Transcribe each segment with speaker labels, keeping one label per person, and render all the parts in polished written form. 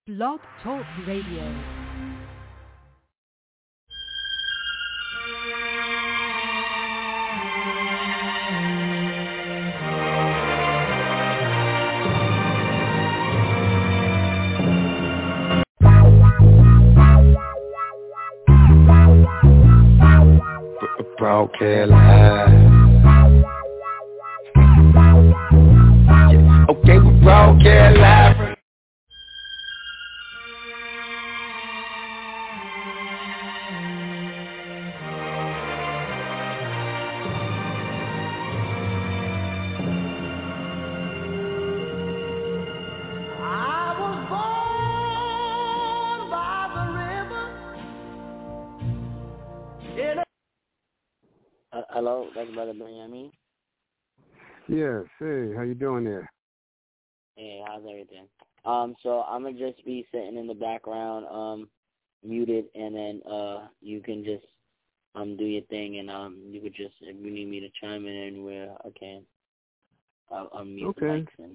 Speaker 1: Blog Talk Radio.
Speaker 2: Broadcast live. Yeah. Okay, we broadcast live.
Speaker 3: Hello, that's Brother Benjamin.
Speaker 4: Yes, hey, how you doing there?
Speaker 3: Hey, how's everything? So I'm gonna just be sitting in the background, muted, and then you can just do your thing, and you could just, if you need me to chime in anywhere, I can. I'll mute the mics and.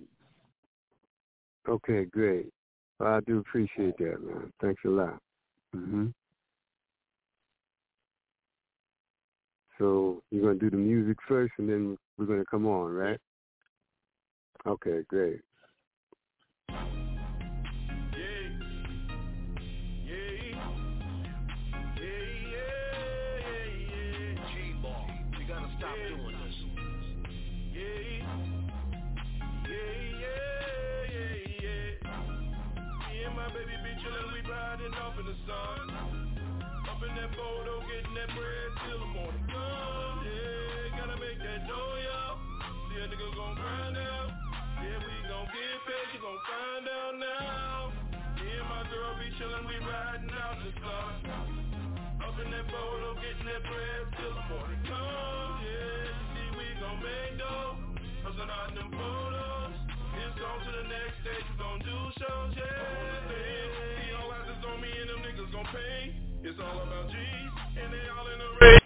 Speaker 4: Okay, great. Well, I do appreciate that, man. Thanks a lot. So you're going to do the music first, and then we're going to come on, right? Okay, great.
Speaker 5: G-Ball, you got to stop doing this. Me and my baby be chillin', we riding off in the sun. Up in that photo, getting that bread till the morning come. Yeah, gotta make that dough, y'all. See a nigga gon' grind out. Yeah, we gon' get paid, you gon' find out now. Me and my girl be chillin', we riding out the sun. Up in that photo, getting that bread till the morning come. Yeah, you see we gon' make dough. Hustlin' out them photos. It's on to the next stage, we gon' do shows, yeah. See all eyes is on me and them niggas gon' pay. It's all about G's, and they all in the race.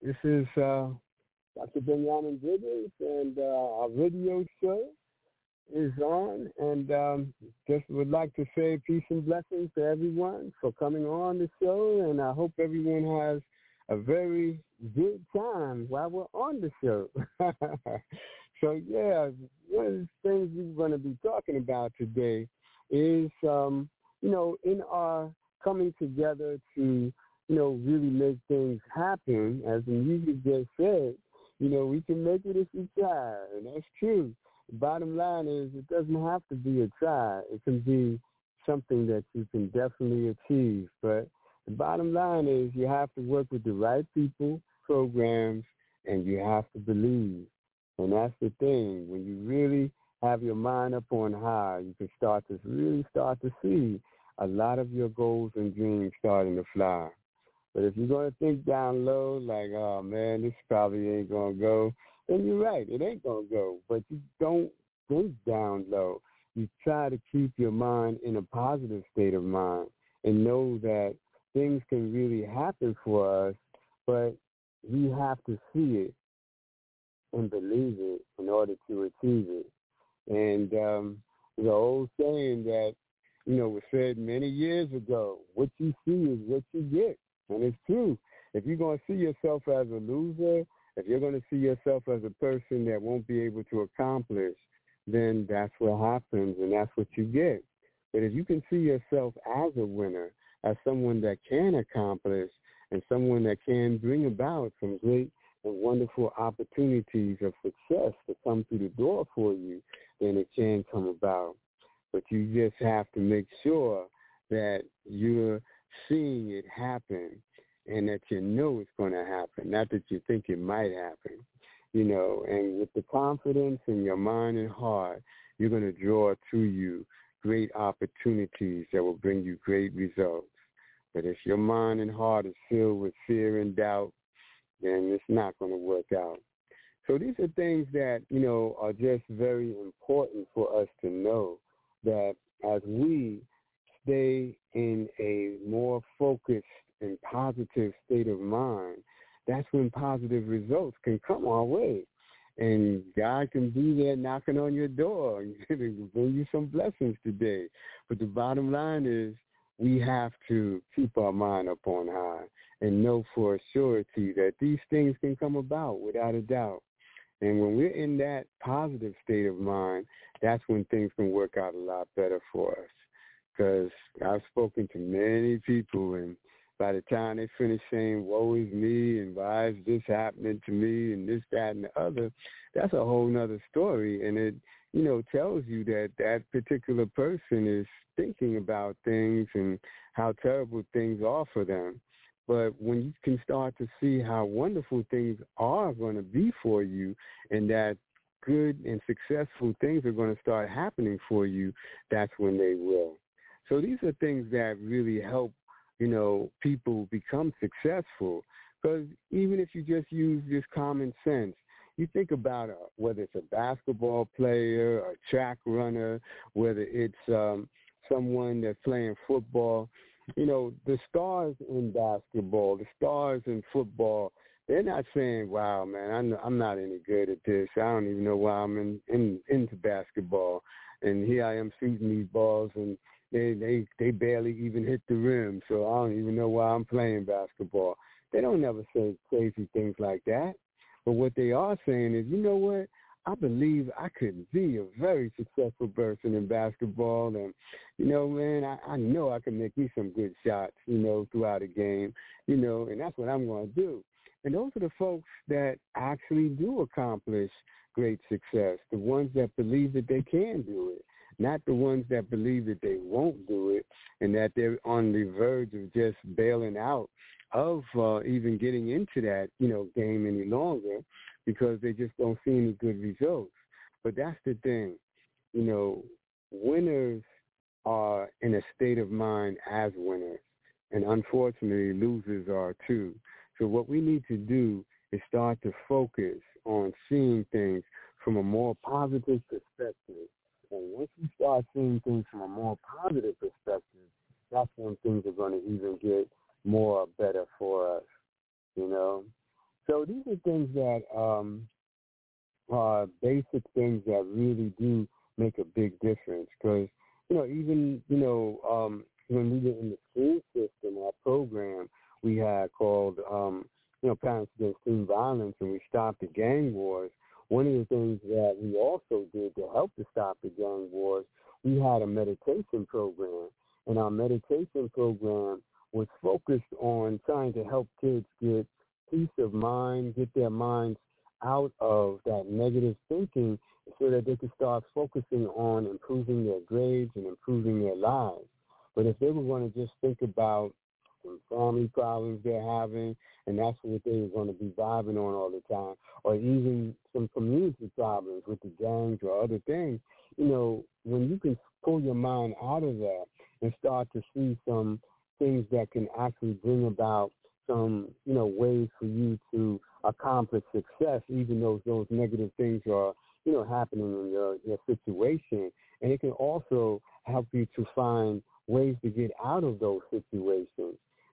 Speaker 4: This is Dr. Benjamin Jiggers, and our radio show is on. And just would like to say peace and blessings to everyone for coming on the show. And I hope everyone has a very good time while we're on the show. So, yeah, one of the things we're going to be talking about today is, in our coming together to, really make things happen, as the music just said, we can make it if we try, and that's true. The bottom line is it doesn't have to be a try. It can be something that you can definitely achieve. But the bottom line is you have to work with the right people, programs, and you have to believe. And that's the thing. When you really have your mind up on high, you can start to see a lot of your goals and dreams starting to fly. But if you're going to think down low, like, oh, man, this probably ain't going to go, then you're right. It ain't going to go. But you don't think down low. You try to keep your mind in a positive state of mind and know that things can really happen for us, but we have to see it and believe it in order to achieve it. And the old saying that, was said many years ago, what you see is what you get. And it's true. If you're going to see yourself as a loser, if you're going to see yourself as a person that won't be able to accomplish, then that's what happens and that's what you get. But if you can see yourself as a winner, as someone that can accomplish and someone that can bring about some great and wonderful opportunities of success to come through the door for you, then it can come about. But you just have to make sure that you're seeing it happen and that you know it's going to happen, not that you think it might happen, and with the confidence in your mind and heart, you're going to draw to you great opportunities that will bring you great results. But if your mind and heart is filled with fear and doubt, then it's not going to work out. So these are things that, are just very important for us to know, that as we stay in a more focused and positive state of mind, that's when positive results can come our way. And God can be there knocking on your door and bring you some blessings today. But the bottom line is we have to keep our mind up on high and know for a surety that these things can come about without a doubt. And when we're in that positive state of mind, that's when things can work out a lot better for us. Because I've spoken to many people, and by the time they finish saying, woe is me, and why is this happening to me, and this, that, and the other, that's a whole nother story. And it, tells you that that particular person is thinking about things and how terrible things are for them. But when you can start to see how wonderful things are going to be for you, and that good and successful things are going to start happening for you, that's when they will. So these are things that really help, people become successful. Because even if you just use this common sense, you think about whether it's a basketball player, a track runner, whether it's someone that's playing football, the stars in basketball, the stars in football, they're not saying, wow, man, I'm not any good at this. I don't even know why I'm into basketball. And here I am shooting these balls, and they barely even hit the rim, so I don't even know why I'm playing basketball. They don't never say crazy things like that. But what they are saying is, you know what? I believe I could be a very successful person in basketball. And, man, I know I can make me some good shots, throughout a game, and that's what I'm going to do. And those are the folks that actually do accomplish great success, the ones that believe that they can do it, not the ones that believe that they won't do it and that they're on the verge of just bailing out of even getting into that, game any longer because they just don't see any good results. But that's the thing. Winners are in a state of mind as winners, and unfortunately losers are too. So what we need to do is start to focus on seeing things from a more positive perspective. And once we start seeing things from a more positive perspective, that's when things are going to even get more better for us, So these are things that are basic things that really do make a big difference. Because, even, when we were in the school system, our program we had called, Parents Against Teen Violence, and we stopped the gang wars. One of the things that we also did to help to stop the gang wars, we had a meditation program. And our meditation program was focused on trying to help kids get peace of mind, get their minds out of that negative thinking so that they could start focusing on improving their grades and improving their lives. But if they were going to just think about some family problems they're having, and that's what they were going to be vibing on all the time, or even some community problems with the gangs or other things, when you can pull your mind out of that and start to see some things that can actually bring about some, ways for you to accomplish success, even though those negative things are, happening in your situation. And it can also help you to find ways to get out of those situations,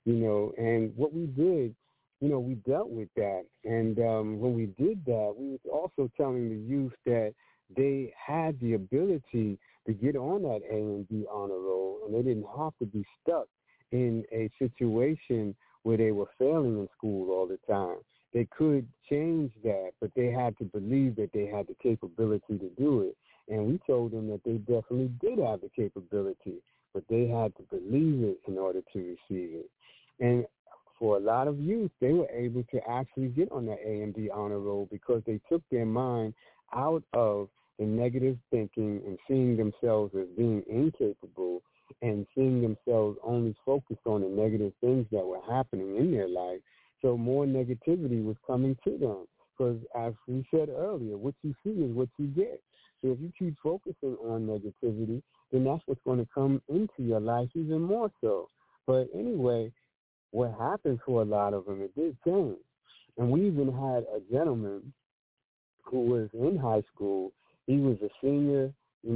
Speaker 4: and what we did, we dealt with that. And when we did that, we was also telling the youth that they had the ability to get on that A&D honor roll, and they didn't have to be stuck in a situation where they were failing in school all the time. They could change that, but they had to believe that they had the capability to do it. And we told them that they definitely did have the capability, but they had to believe it in order to receive it. And for a lot of youth, they were able to actually get on that A&D honor roll because they took their mind out of the negative thinking and seeing themselves as being incapable and seeing themselves only focused on the negative things that were happening in their life. So more negativity was coming to them because, as we said earlier, what you see is what you get. So if you keep focusing on negativity, then that's what's going to come into your life even more so. But anyway, what happened for a lot of them, it did change. And we even had a gentleman who was in high school. He was a senior,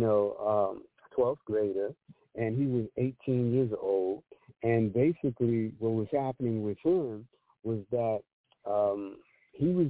Speaker 4: 12th grader, and he was 18 years old. And basically what was happening with him was that he was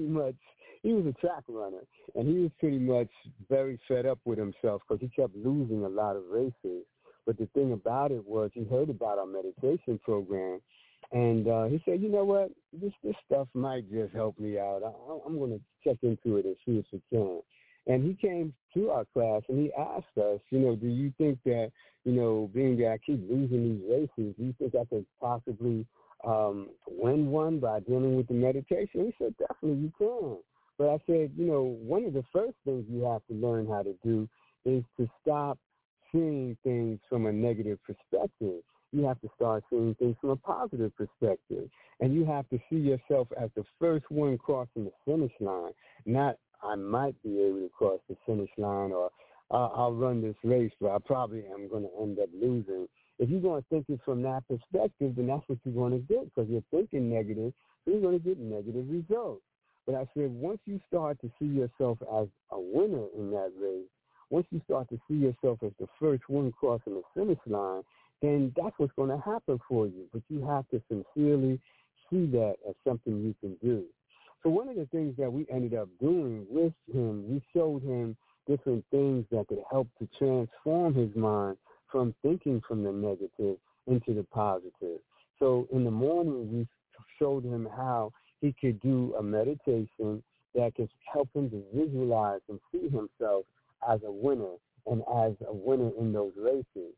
Speaker 4: a track runner, and he was pretty much very fed up with himself because he kept losing a lot of races. But the thing about it was he heard about our meditation program, and he said, you know what, this stuff might just help me out. I'm going to check into it and see if it can. And he came to our class, and he asked us, do you think that, being that I keep losing these races, do you think I could possibly win one by dealing with the meditation? He said, definitely you can. But I said, one of the first things you have to learn how to do is to stop seeing things from a negative perspective. You have to start seeing things from a positive perspective. And you have to see yourself as the first one crossing the finish line, not I might be able to cross the finish line, or I'll run this race, but I probably am going to end up losing. If you're going to think it from that perspective, then that's what you're going to get, because you're thinking negative, so you're going to get negative results. But I said, once you start to see yourself as a winner in that race, once you start to see yourself as the first one crossing the finish line, then that's what's going to happen for you. But you have to sincerely see that as something you can do. So one of the things that we ended up doing with him, we showed him different things that could help to transform his mind from thinking from the negative into the positive. So in the morning, we showed him how he could do a meditation that could help him to visualize and see himself as a winner and as a winner in those races,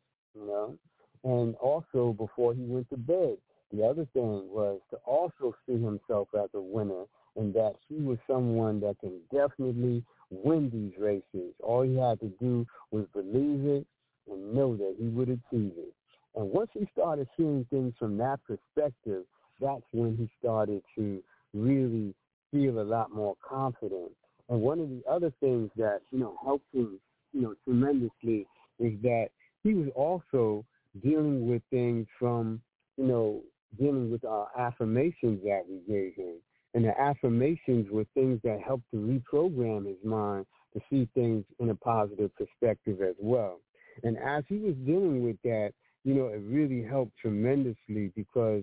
Speaker 4: And also before he went to bed, the other thing was to also see himself as a winner, and that he was someone that can definitely win these races. All he had to do was believe it and know that he would achieve it. And once he started seeing things from that perspective, that's when he started to really feel a lot more confident. And one of the other things that, helped him, tremendously is that he was also dealing with things from, dealing with our affirmations that we gave him. And the affirmations were things that helped to reprogram his mind to see things in a positive perspective as well. And as he was dealing with that, it really helped tremendously because,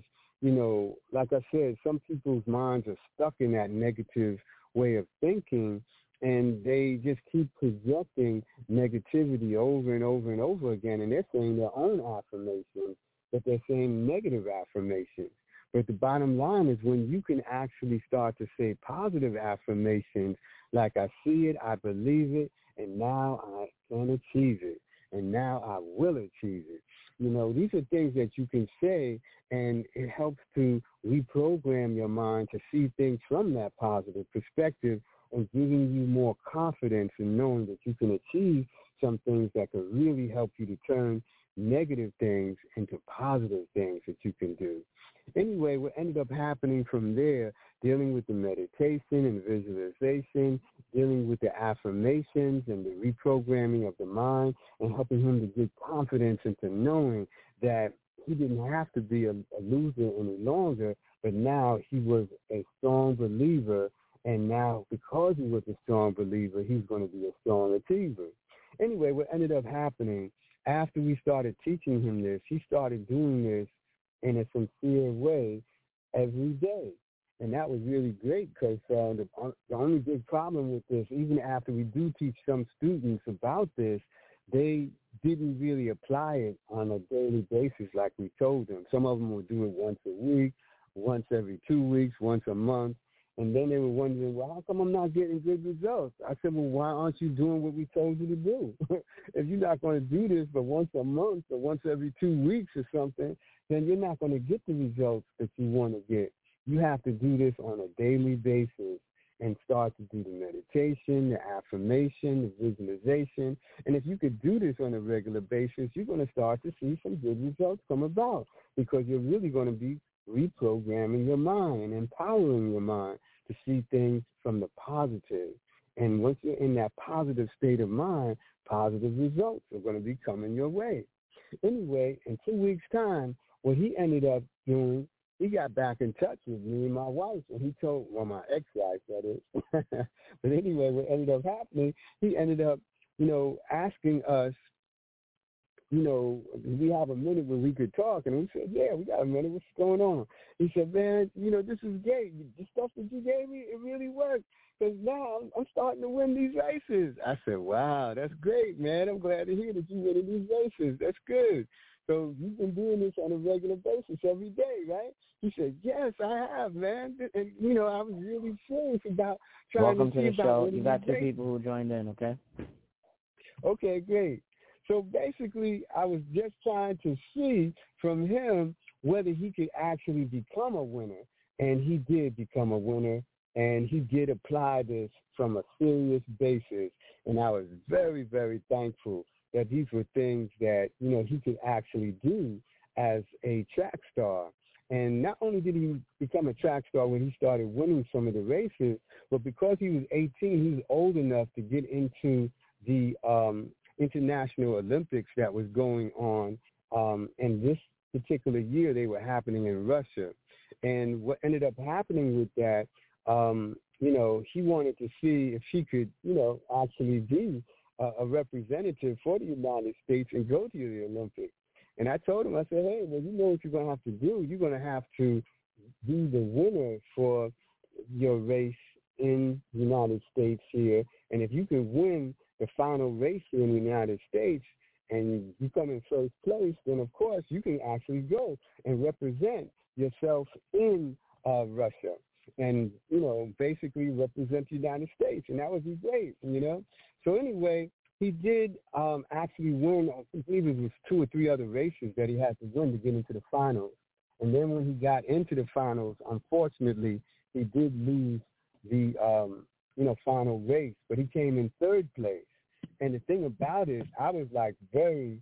Speaker 4: like I said, some people's minds are stuck in that negative way of thinking, and they just keep projecting negativity over and over and over again, and they're saying their own affirmations, but they're saying negative affirmations. But the bottom line is when you can actually start to say positive affirmations, like I see it, I believe it, and now I can achieve it, and now I will achieve it. These are things that you can say, and it helps to reprogram your mind to see things from that positive perspective and giving you more confidence in knowing that you can achieve some things that could really help you to turn negative things into positive things that you can do. Anyway, what ended up happening from there, dealing with the meditation and visualization, dealing with the affirmations and the reprogramming of the mind, and helping him to get confidence into knowing that he didn't have to be a loser any longer, but now he was a strong believer, and now because he was a strong believer, he's going to be a strong achiever. Anyway, what ended up happening, after we started teaching him this, he started doing this in a sincere way every day. And that was really great because the only big problem with this, even after we do teach some students about this, they didn't really apply it on a daily basis like we told them. Some of them would do it once a week, once every 2 weeks, once a month. And then they were wondering, well, how come I'm not getting good results? I said, well, why aren't you doing what we told you to do? If you're not going to do this but once a month or once every 2 weeks or something, then you're not going to get the results that you want to get. You have to do this on a daily basis and start to do the meditation, the affirmation, the visualization. And if you could do this on a regular basis, you're going to start to see some good results come about because you're really going to be reprogramming your mind and empowering your mind to see things from the positive. And once you're in that positive state of mind, positive results are going to be coming your way. Anyway, in 2 weeks' time, what he ended up doing, he got back in touch with me and my wife, and he told, well, my ex-wife, that is. But anyway, what ended up happening, he ended up, asking us, we have a minute where we could talk. And we said, yeah, we got a minute. What's going on? He said, man, this is great. The stuff that you gave me, it really worked. Because now I'm starting to win these races. I said, wow, that's great, man. I'm glad to hear that you're winning these races. That's good. So you've been doing this on a regular basis every day, right? He said, yes, I have, man. And, I was really serious about trying
Speaker 3: Welcome
Speaker 4: to see
Speaker 3: the
Speaker 4: about
Speaker 3: show. You got two people who joined in, okay?
Speaker 4: Okay, great. So basically, I was just trying to see from him whether he could actually become a winner. And he did become a winner, and he did apply this from a serious basis. And I was very, very thankful that these were things that, he could actually do as a track star. And not only did he become a track star when he started winning some of the races, but because he was 18, he was old enough to get into the International Olympics that was going on. And this particular year, they were happening in Russia. And what ended up happening with that, he wanted to see if he could, actually be a representative for the United States and go to the Olympics. And I told him, I said, hey, well, you know what you're going to have to do. You're going to have to be the winner for your race in the United States here. And if you can win the final race here in the United States and you come in first place, then, of course, you can actually go and represent yourself in Russia and, basically represent the United States. And that would be great, So anyway, he did actually win, I believe it was 2 or 3 other races that he had to win to get into the finals. And then when he got into the finals, unfortunately, he did lose the, final race. But he came in 3rd place. And the thing about it, I was very,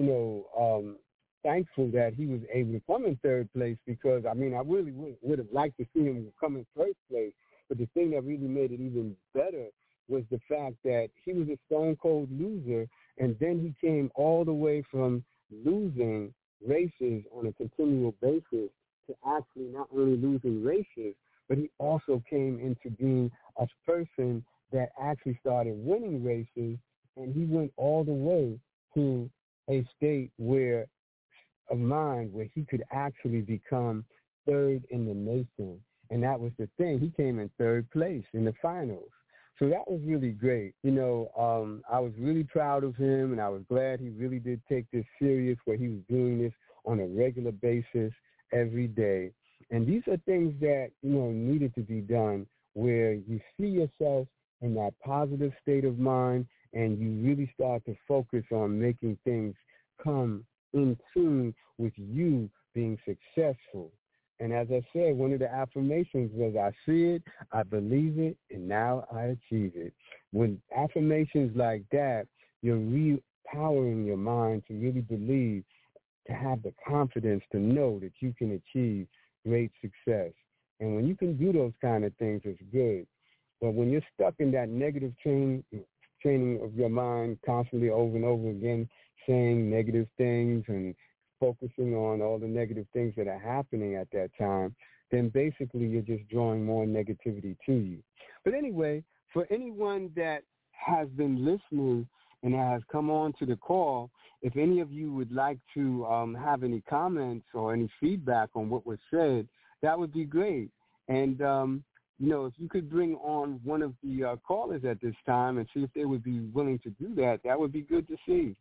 Speaker 4: thankful that he was able to come in 3rd place because, I really would have liked to see him come in 1st place. But the thing that really made it even better was the fact that he was a stone-cold loser, and then he came all the way from losing races on a continual basis to actually not only losing races, but he also came into being a person that actually started winning races, and he went all the way to a state of mind where he could actually become third in the nation. And that was the thing. He came in third place in the finals. So that was really great. I was really proud of him, and I was glad he really did take this serious, where he was doing this on a regular basis every day. And these are things that, needed to be done, where you see yourself in that positive state of mind, and you really start to focus on making things come in tune with you being successful. And as I said, one of the affirmations was, I see it, I believe it, and now I achieve it. When affirmations like that, you're re-powering your mind to really believe, to have the confidence to know that you can achieve great success. And when you can do those kind of things, it's good. But when you're stuck in that negative training of your mind, constantly over and over again, saying negative things and focusing on all the negative things that are happening at that time, then basically you're just drawing more negativity to you. But anyway, for anyone that has been listening and has come on to the call, if any of you would like to have any comments or any feedback on what was said, that would be great. And, if you could bring on one of the callers at this time and see if they would be willing to do that, that would be good to see.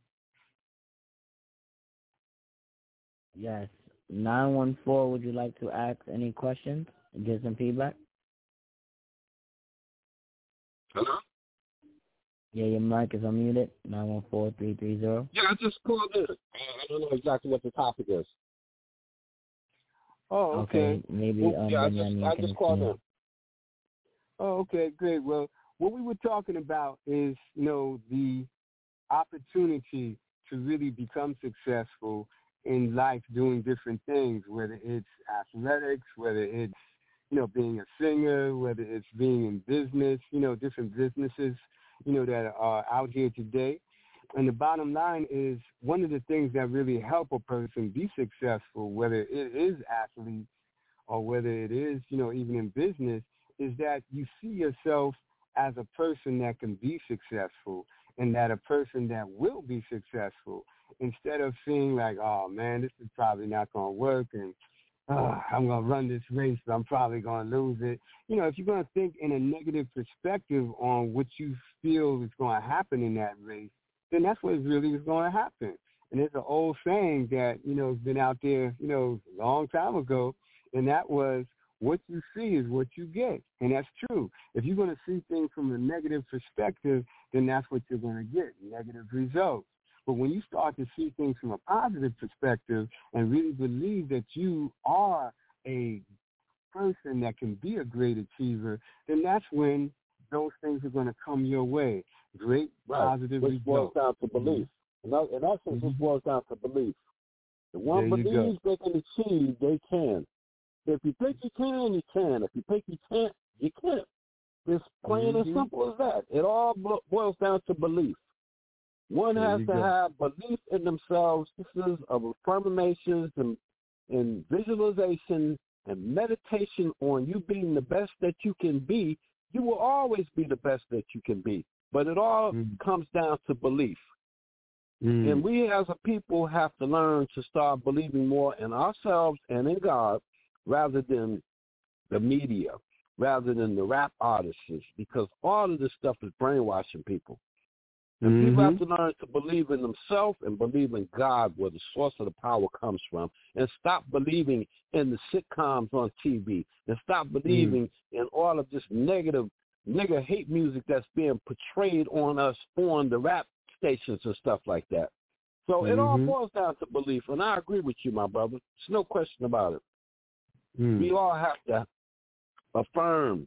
Speaker 3: Yes. 914, would you like to ask any questions and give some feedback?
Speaker 6: Hello?
Speaker 3: Yeah, your mic is unmuted. 914-330.
Speaker 6: Yeah, I just called in. I don't know exactly what the topic is.
Speaker 4: Oh, okay.
Speaker 3: Maybe
Speaker 6: I just called in.
Speaker 4: Oh, okay, great. Well, what we were talking about is, the opportunity to really become successful in life doing different things, whether it's athletics, whether it's, being a singer, whether it's being in business, different businesses, that are out here today. And the bottom line is, one of the things that really help a person be successful, whether it is athletes or whether it is, even in business, is that you see yourself as a person that can be successful and that a person that will be successful, instead of seeing like, oh, man, this is probably not going to work and I'm going to run this race, but I'm probably going to lose it. If you're going to think in a negative perspective on what you feel is going to happen in that race, then that's what really is going to happen. And there's an old saying that, has been out there, a long time ago, and that was, what you see is what you get. And that's true. If you're going to see things from a negative perspective, then that's what you're going to get, negative results. But when you start to see things from a positive perspective and really believe that you are a person that can be a great achiever, then that's when those things are going to come your way. Great positive results.
Speaker 6: Which boils down to belief. In essence, it boils down to belief. If one believes they can achieve, they can. If you think you can, you can. If you think you can't, you can't. It's plain and simple as that. It all boils down to belief. One has to have belief in themselves. This is of affirmations and visualization and meditation on you being the best that you can be. You will always be the best that you can be. But it all comes down to belief. And we as a people have to learn to start believing more in ourselves and in God, rather than the media, rather than the rap artists, because all of this stuff is brainwashing people. And people have to learn to believe in themselves and believe in God, where the source of the power comes from, and stop believing in the sitcoms on TV, and stop believing in all of this negative nigger hate music that's being portrayed on us on the rap stations and stuff like that. So it all boils down to belief, and I agree with you, my brother. There's no question about it. We all have to affirm,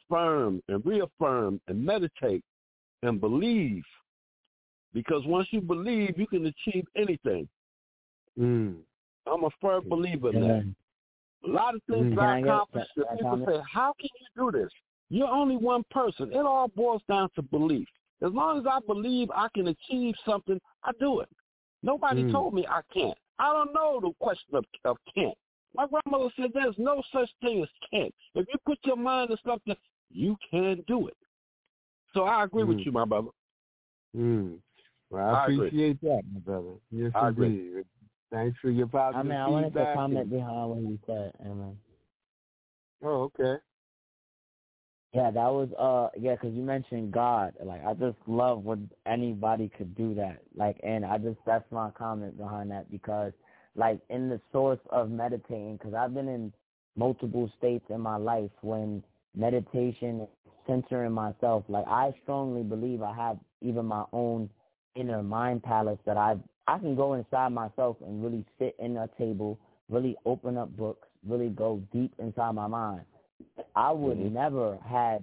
Speaker 6: and reaffirm, and meditate, and believe. Because once you believe, you can achieve anything. I'm a firm believer in that. A lot of things I accomplish, people say, how can you do this? You're only one person. It all boils down to belief. As long as I believe I can achieve something, I do it. Nobody told me I can't. I don't know the question of can't. My grandmother said there's no such thing as can't. If you put your mind to something, you can do it. So I agree with you, my brother.
Speaker 4: Well, I appreciate that, my brother. Yes,
Speaker 6: I
Speaker 4: agree. Thanks for your positive feedback.
Speaker 3: I wanted to comment behind what you said, Amen.
Speaker 4: Oh, okay.
Speaker 3: Yeah, that was because you mentioned God. Like, I just love when anybody could do that. Like, and that's my comment behind that, because like in the source of meditating, because I've been in multiple states in my life when meditation, centering myself, like I strongly believe I have even my own inner mind palace that I can go inside myself and really sit in a table, really open up books, really go deep inside my mind. I would never have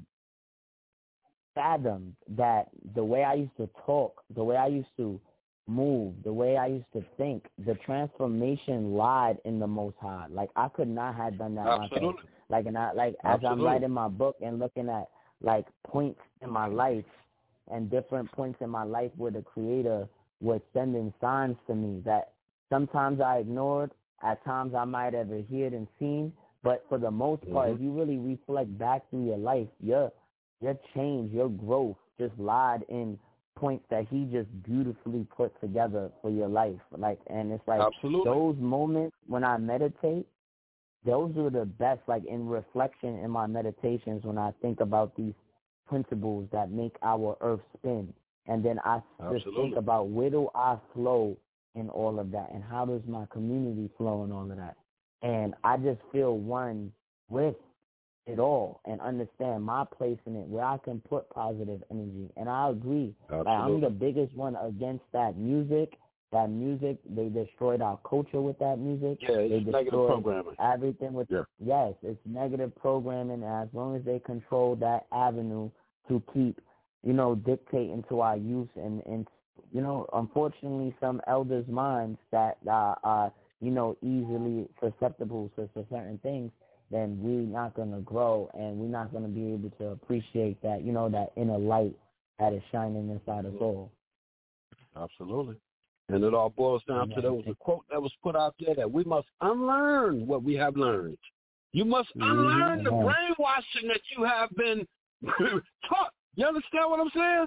Speaker 3: fathomed that the way I used to talk, the way I used to move, the way I used to think, the transformation lied in the Most High. Like, I could not have done that myself. Like, and as I'm writing my book and looking at like points in my life and different points in my life where the Creator was sending signs to me that sometimes I ignored, at times I might have heard and seen, but for the most part, if you really reflect back through your life, your change, your growth just lied in points that He just beautifully put together for your life. Like, and it's like those moments when I meditate, those are the best, like in reflection in my meditations when I think about these principles that make our earth spin. And then I just think about where do I flow in all of that, and how does my community flow in all of that. And I just feel one with it all and understand my place in it, where I can put positive energy. And I agree. Like, I'm the biggest one against that music. That music, they destroyed our culture with that music.
Speaker 6: Yeah, it's
Speaker 3: they
Speaker 6: negative programming.
Speaker 3: Everything with yes, it's negative programming. As long as they control that avenue to keep, dictating to our youth and unfortunately, some elders' minds that are easily susceptible to certain things, then we're not going to grow, and we're not going to be able to appreciate that, that inner light that is shining inside us all.
Speaker 6: Absolutely. And it all boils down to, there was a quote that was put out there that we must unlearn what we have learned. You must unlearn the brainwashing that you have been taught. You understand what I'm saying?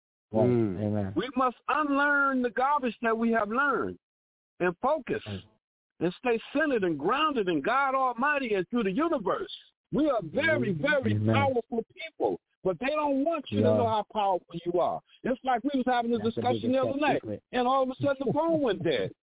Speaker 3: Amen.
Speaker 6: We must unlearn the garbage that we have learned and focus and stay centered and grounded in God Almighty and through the universe. We are very, very powerful people, but they don't want you to know how powerful you are. It's like we was having a discussion the other night, and all of a sudden the phone went dead.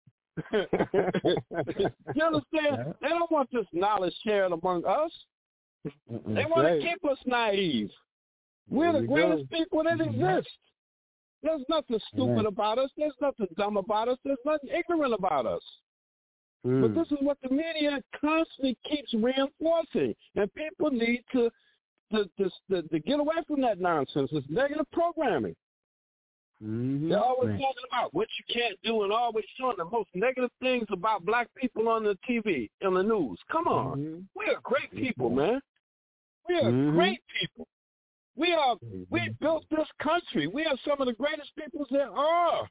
Speaker 6: You understand? They don't want this knowledge shared among us. They want to keep us naive. We're the greatest people that exist. There's nothing stupid about us. There's nothing dumb about us. There's nothing ignorant about us. But this is what the media constantly keeps reinforcing. And people need to get away from that nonsense. It's negative programming. They're always talking about what you can't do and always showing the most negative things about black people on the TV, in the news. Come on. We are great people, man. We are great people. We built this country. We are some of the greatest peoples there are.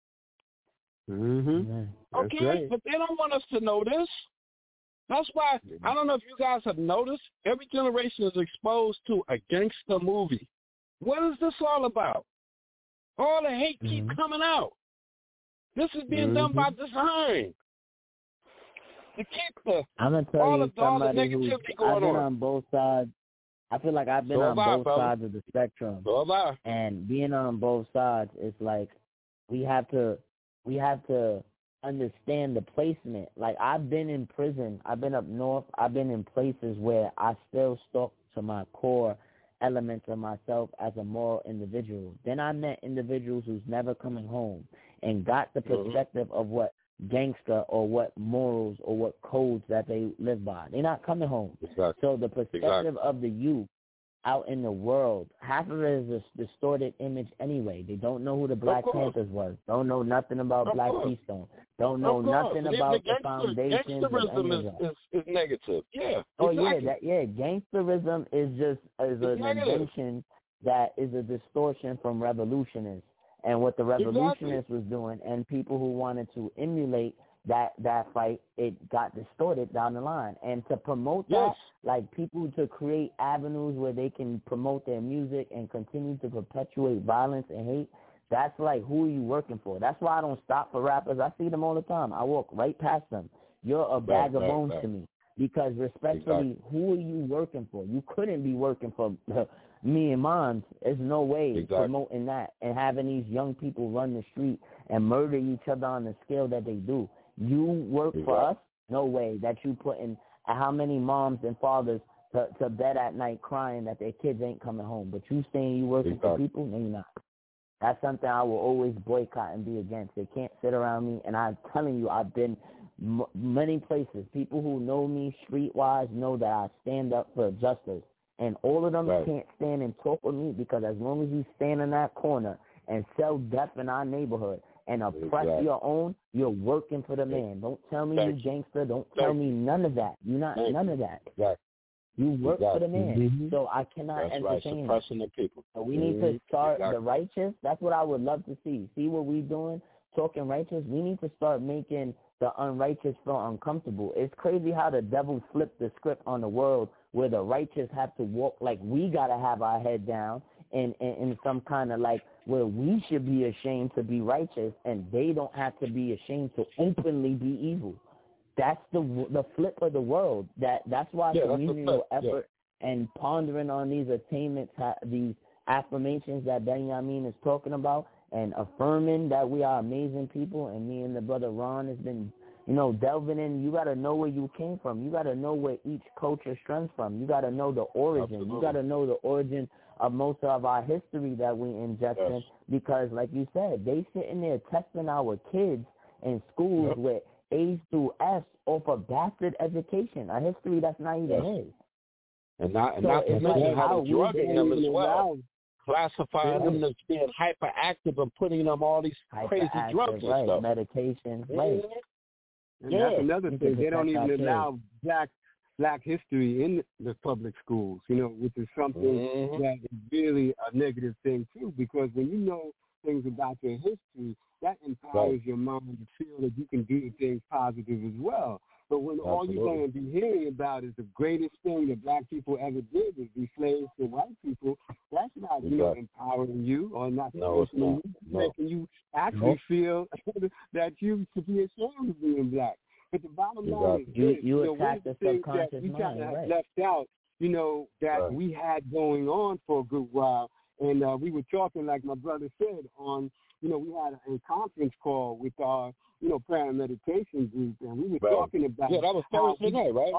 Speaker 6: Okay, but they don't want us to know this. That's why, I don't know if you guys have noticed, every generation is exposed to a gangster movie. What is this all about? All the hate keep coming out. This is being done by design. To keep
Speaker 3: I'm gonna tell all the negativity going on. I've been on both sides. I feel like I've been on both sides of the spectrum. And being on both sides, it's like we have to understand the placement. Like, I've been in prison. I've been up north. I've been in places where I still stuck to my core elements of myself as a moral individual. Then I met individuals who's never coming home and got the perspective of what gangster or what morals or what codes that they live by. They're not coming home. So the perspective of the youth out in the world, half of it is a distorted image anyway. They don't know who the Black Panthers was. Don't know nothing about Black Keystone. Don't know nothing about the foundations.
Speaker 6: Gangsterism is negative. Yeah.
Speaker 3: Oh yeah, gangsterism is an invention that is a distortion from revolutionists. And what the revolutionists was doing, and people who wanted to emulate that fight, it got distorted down the line. And to promote that, like people to create avenues where they can promote their music and continue to perpetuate violence and hate,
Speaker 7: That's like, who are you working for? That's why I don't stop for rappers. I see them all the time. I walk right past them. You're a bag of bones to me. Because respectfully, who are you working for? You couldn't be working for me and mine. There's no way promoting that and having these young people run the street and murder each other on the scale that they do. You work for us? No way. That you putting how many moms and fathers to bed at night crying that their kids ain't coming home. But you saying you working for people? No, you're not. That's something I will always boycott and be against. They can't sit around me. And I'm telling you, I've been many places. People who know me streetwise know that I stand up for justice. And all of them can't stand and talk with me, because as long as you stand in that corner and sell death in our neighborhood and oppress your own, you're working for the man. Don't tell me you gangster. Don't tell me none of that. You're not none of that. You work for the man. So I cannot entertain
Speaker 6: suppressing the people.
Speaker 7: So we need to start the righteous. That's what I would love to see. See what we're doing, talking righteous. We need to start making the unrighteous feel uncomfortable. It's crazy how the devil flipped the script on the world, where the righteous have to walk like we got to have our head down and in some kind of like where we should be ashamed to be righteous, and they don't have to be ashamed to openly be evil. That's the flip of the world. That's why communal effort and pondering on these attainments, these affirmations that Benjamin is talking about, and affirming that we are amazing people. And me and the brother Ron has been, delving in. You got to know where you came from. You got to know where each culture stems from. You got to know the origin. Absolutely. You got to know the origin of most of our history that we ingest in, because, like you said, they sitting there testing our kids in schools with A's through F's off a bastard education, a history that's not even his.
Speaker 6: And not to mention how they're drugging them as well. Classifying them as being hyperactive and putting them all these crazy drugs and stuff.
Speaker 7: Medication,
Speaker 4: And that's another thing. They don't even allow black history in the public schools, which is something that is really a negative thing, too, because when you know things about your history, that empowers your mind to feel that you can do things positive as well. But when all you're going to be hearing about is the greatest thing that black people ever did was be slaves to white people, that's not empowering you or not making you actually feel that you should be ashamed of being black. But the bottom line is this,
Speaker 7: you attack the subconscious
Speaker 4: we kind of
Speaker 7: mind,
Speaker 4: left out, that we had going on for a good while. And we were talking, like my brother said, on, we had a conference call with our, prayer and meditation group, and we were talking about...
Speaker 6: Yeah, that was Thursday night, right?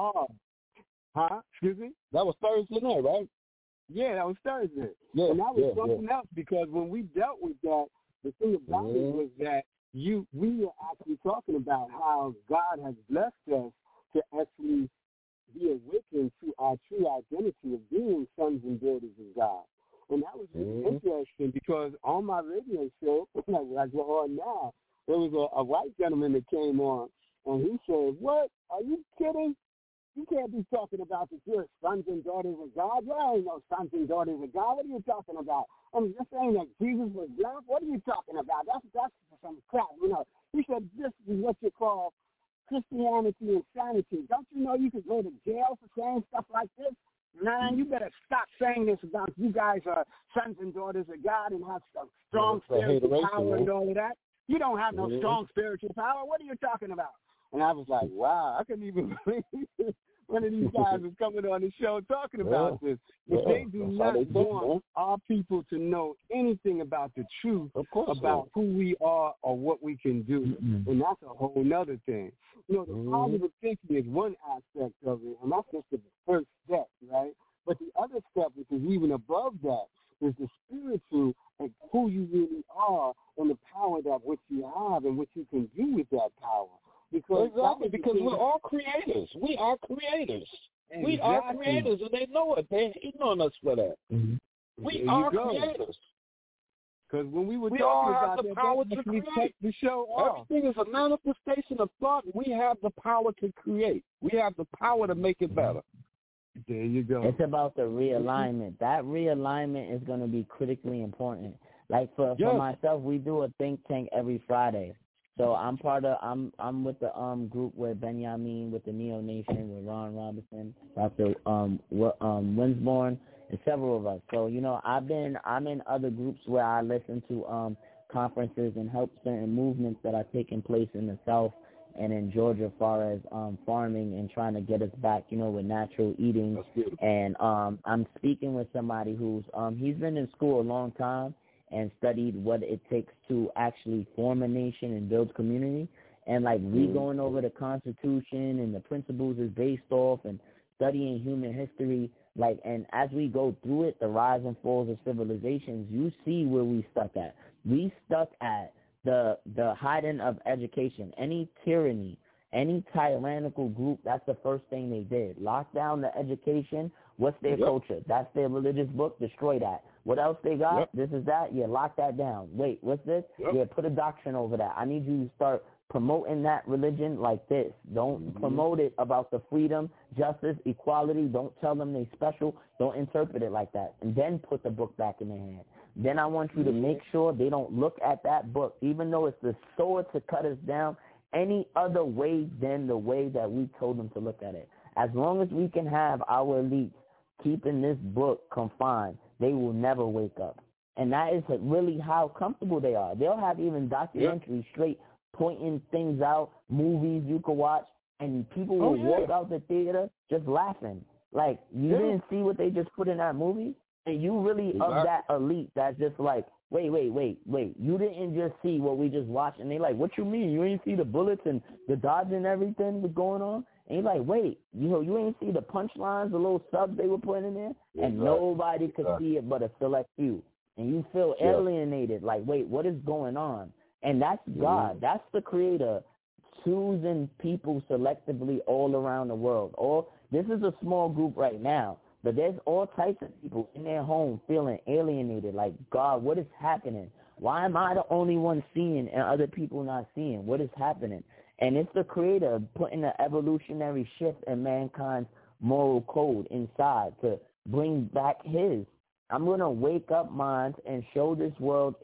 Speaker 4: Excuse me?
Speaker 6: That was Thursday night, right?
Speaker 4: Yeah, that was Thursday.
Speaker 6: Yeah,
Speaker 4: and that was something else, because when we dealt with that, the thing about it was that we were actually talking about how God has blessed us to actually be awakened to our true identity of being sons and daughters of God. And that was really interesting, because on my radio show, like we're on now, there was a white gentleman that came on, and he said, "What? Are you kidding? You can't be talking about that you're sons and daughters of God. There ain't no sons and daughters of God. What are you talking about? You're saying that Jesus was black? What are you talking about? That's some crap, He said, this is what you call Christianity insanity. Don't you know you could go to jail for saying stuff like this? Man, you better stop saying this about you guys are sons and daughters of God and have some strong spiritual power and all of that. You don't have no strong spiritual power. What are you talking about?" And I was like, wow, I couldn't even believe one of these guys is coming on the show talking about this. But they do not want our people to know anything about the truth about who we are or what we can do. And that's a whole nother thing. The positive thinking is one aspect of it, and that's just the first step, right? But the other step, which is even above that, is the spiritual and who you really are and the power that which you have and what you can do with that power. Because
Speaker 6: we're all creators. We are creators. Exactly. We are creators, and they know it. They're hating on us for that. We are creators.
Speaker 4: Because when we were talking
Speaker 6: about
Speaker 4: the
Speaker 6: power to create
Speaker 4: the show off.
Speaker 6: Everything is a manifestation of thought. We have the power to create. We have the power to make it better.
Speaker 4: There you go.
Speaker 7: It's about the realignment. That realignment is going to be critically important. Like for myself, we do a think tank every Friday. So I'm I'm with the group with Benjamin, with the Neo Nation, with Ron Robinson, Dr. Winsborn, and several of us. So I'm in other groups where I listen to conferences and help certain movements that are taking place in the South and in Georgia as far as farming and trying to get us back, with natural eating. And I'm speaking with somebody who's he's been in school a long time and studied what it takes to actually form a nation and build community. And, we going over the Constitution and the principles is based off and studying human history, and as we go through it, the rise and falls of civilizations, you see where we stuck at. We stuck at the hiding of education. Any tyranny, any tyrannical group, that's the first thing they did. Lock down the education. What's their culture? That's their religious book. Destroy that. What else they got? This is that. Yeah, lock that down. Wait, what's this? Yeah, put a doctrine over that. I need you to start promoting that religion like this. Don't promote it about the freedom, justice, equality. Don't tell them they special. Don't interpret it like that. And then put the book back in their hand. Then I want you to make sure they don't look at that book, even though it's the sword to cut us down, any other way than the way that we told them to look at it. As long as we can have our elites keeping this book confined, they will never wake up. And that is really how comfortable they are. They'll have even documentaries straight pointing things out, movies you could watch, and people will walk out the theater just laughing. Like, you didn't see what they just put in that movie? And you really of that elite that's just like, wait. You didn't just see what we just watched. And they like, what you mean? You ain't see the bullets and the dodge and everything was going on? And you're like, wait, you ain't see the punchlines, the little subs they were putting in there? And nobody could see it but a select few. And you feel alienated, like, wait, what is going on? And that's God. That's the Creator choosing people selectively all around the world. This is a small group right now, but there's all types of people in their home feeling alienated, like, God, what is happening? Why am I the only one seeing and other people not seeing? What is happening? And it's the Creator putting an evolutionary shift in mankind's moral code inside to bring back His. I'm going to wake up minds and show this world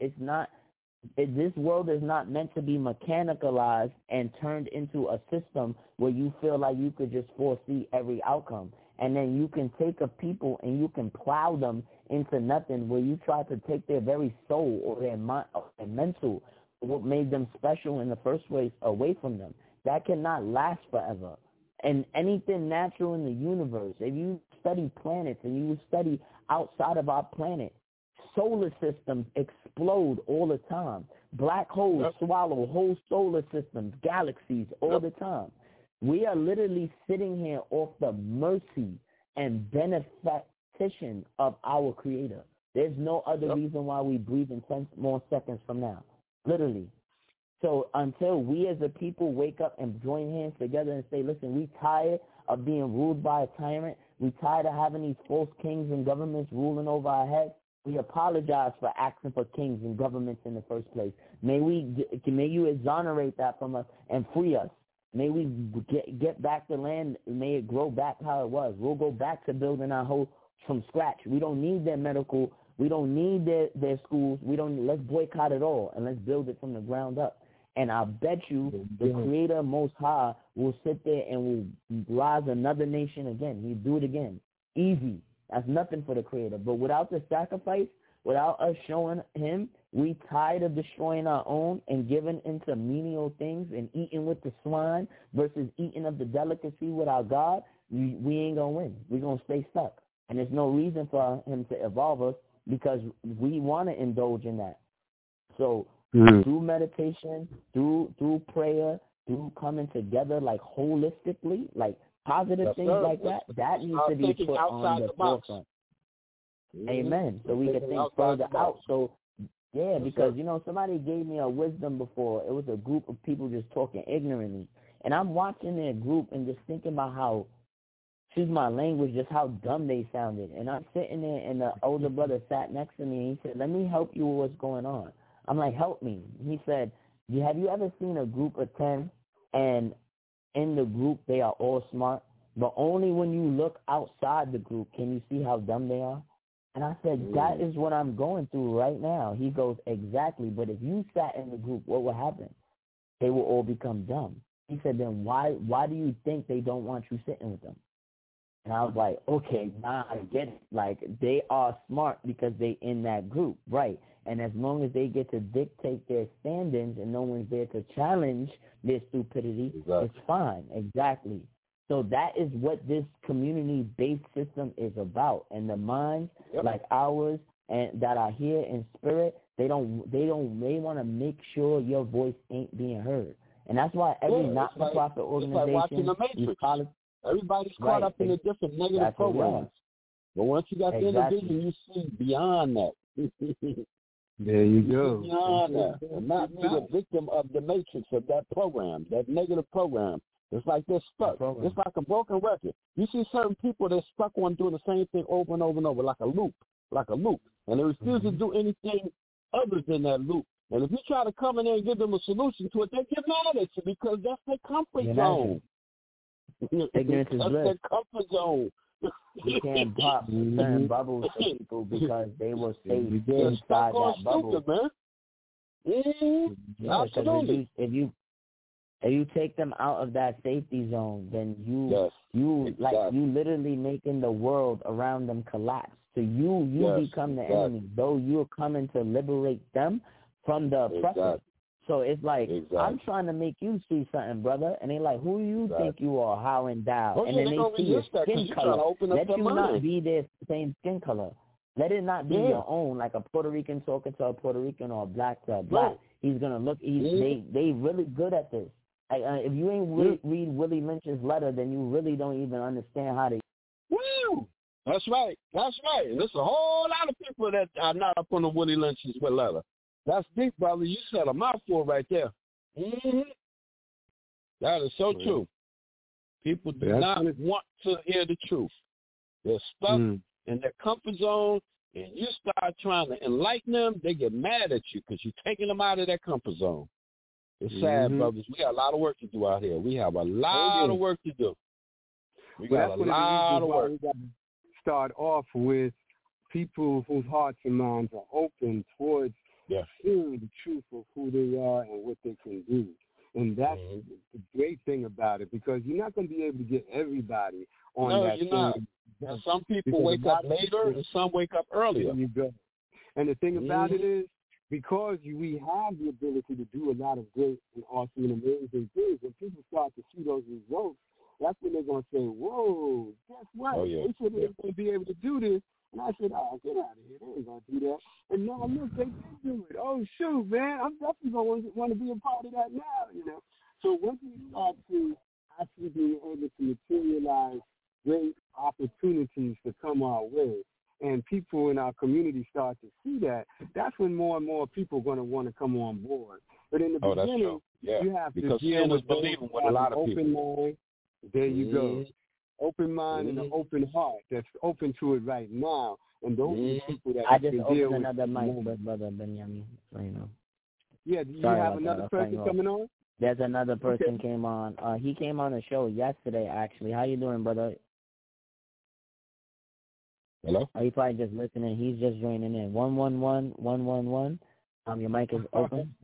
Speaker 7: this world is not meant to be mechanicalized and turned into a system where you feel like you could just foresee every outcome. And then you can take a people and you can plow them into nothing, where you try to take their very soul or their mind, or their mental, what made them special in the first place, away from them. That cannot last forever. And anything natural in the universe, if you study planets and you study outside of our planet, solar systems explode all the time. Black holes swallow whole solar systems, galaxies all the time. We are literally sitting here off the mercy and benefiction of our Creator. There's no other reason why we breathe in 10 more seconds from now, literally. So until we as a people wake up and join hands together and say, listen, we tired of being ruled by a tyrant. We tired of having these false kings and governments ruling over our heads. We apologize for asking for kings and governments in the first place. May you exonerate that from us and free us. May we get back the land. May it grow back how it was. We'll go back to building our whole from scratch. We don't need their medical. We don't need their schools. Let's boycott it all and let's build it from the ground up. And I bet you the Creator Most High will sit there and will rise another nation again. He'll do it again. Easy. That's nothing for the Creator. But without the sacrifice, without us showing Him, we tired of destroying our own and giving into menial things and eating with the swine versus eating of the delicacy with our God, we ain't going to win. We're going to stay stuck. And there's no reason for Him to evolve us because we want to indulge in that. So through meditation, through prayer, through coming together like holistically, like positive things like that needs to be put on the forefront. Amen. So we can think further out. So, because, somebody gave me a wisdom before. It was a group of people just talking ignorantly. And I'm watching their group and just thinking about how, excuse my language, just how dumb they sounded. And I'm sitting there and the older brother sat next to me and he said, let me help you with what's going on. I'm like, help me. He said, have you ever seen a group of 10 and in the group they are all smart, but only when you look outside the group can you see how dumb they are? And I said, that is what I'm going through right now. He goes, exactly, but if you sat in the group, what would happen? They will all become dumb. He said, then why do you think they don't want you sitting with them? And I was like, okay, now I get it. Like, they are smart because they in that group, right? And as long as they get to dictate their standings and no one's there to challenge their stupidity, it's fine. Exactly. So that is what this community-based system is about. And the minds like ours and that are here in spirit, they want to make sure your voice ain't being heard. And that's why every not-for-profit organization,
Speaker 6: everybody's caught up in a different negative programs. But once you got the individual, you see beyond that.
Speaker 4: There you go.
Speaker 6: Beyond that. And not be the victim of the matrix of that program, that negative program. It's like they're stuck. It's like a broken record. You see certain people, they're stuck on doing the same thing over and over and over, like a loop. And they refuse to do anything other than that loop. And if you try to come in there and give them a solution to it, they get mad at you because that's their comfort zone.
Speaker 7: Ignorance is
Speaker 6: that's their comfort zone.
Speaker 7: You can't pop certain bubbles for people because they will stay inside that bubble.
Speaker 6: Stupid, man. Absolutely.
Speaker 7: If you take them out of that safety zone, then you literally making the world around them collapse. So you become the enemy, though you're coming to liberate them from the oppressor. So it's like, I'm trying to make you see something, brother. And they like, who you think you are, how endowed? And then they see your skin color. Let you not be their same skin color. Let it not be your own, like a Puerto Rican talking to a Puerto Rican or a black to a black. He's going to look, they really good at this. Like, if you ain't read Willie Lynch's letter, then you really don't even understand how to.
Speaker 6: Woo! That's right. And there's a whole lot of people that are not up on the Willie Lynch's letter. That's deep, brother. You said a mouthful right there. That is so true. People do not want to hear the truth. They're stuck in their comfort zone, and you start trying to enlighten them, they get mad at you because you're taking them out of their comfort zone. It's sad, brothers. We got a lot of work to do out here. We have a lot of work to do. We got a lot of work.
Speaker 4: We got to start off with people whose hearts and minds are open towards hearing the truth of who they are and what they can do. And that's the great thing about it, because you're not going to be able to get everybody on that. No, you're not.
Speaker 6: And some people wake up later and some wake up earlier.
Speaker 4: There you go. And the thing about it is, because we have the ability to do a lot of great and awesome and amazing things, when people start to see those results, that's when they're going to say, whoa, guess what? They said they were going to be able to do this. And I said, oh, get out of here. They ain't going to do that. And now, look, they did do it. Oh, shoot, man. I'm definitely going to want to be a part of that now, you know. So once we start to actually be able to materialize great opportunities to come our way, and people in our community start to see that, that's when more and more people are going to want to come on board. But in the beginning, you have to deal with
Speaker 6: believing with a lot of
Speaker 4: open mind. There you go. Open mind and an open heart that's open to it right now. And those are the people that
Speaker 7: I just
Speaker 4: can deal
Speaker 7: opened
Speaker 4: with
Speaker 7: another mic, but Brother Benjamin, so you know.
Speaker 4: Yeah, do you have another person coming on?
Speaker 7: There's another person came on. He came on the show yesterday, actually. How you doing, brother?
Speaker 6: Hello?
Speaker 7: Are you probably just listening? He's just joining in. 111-111. Your mic is open.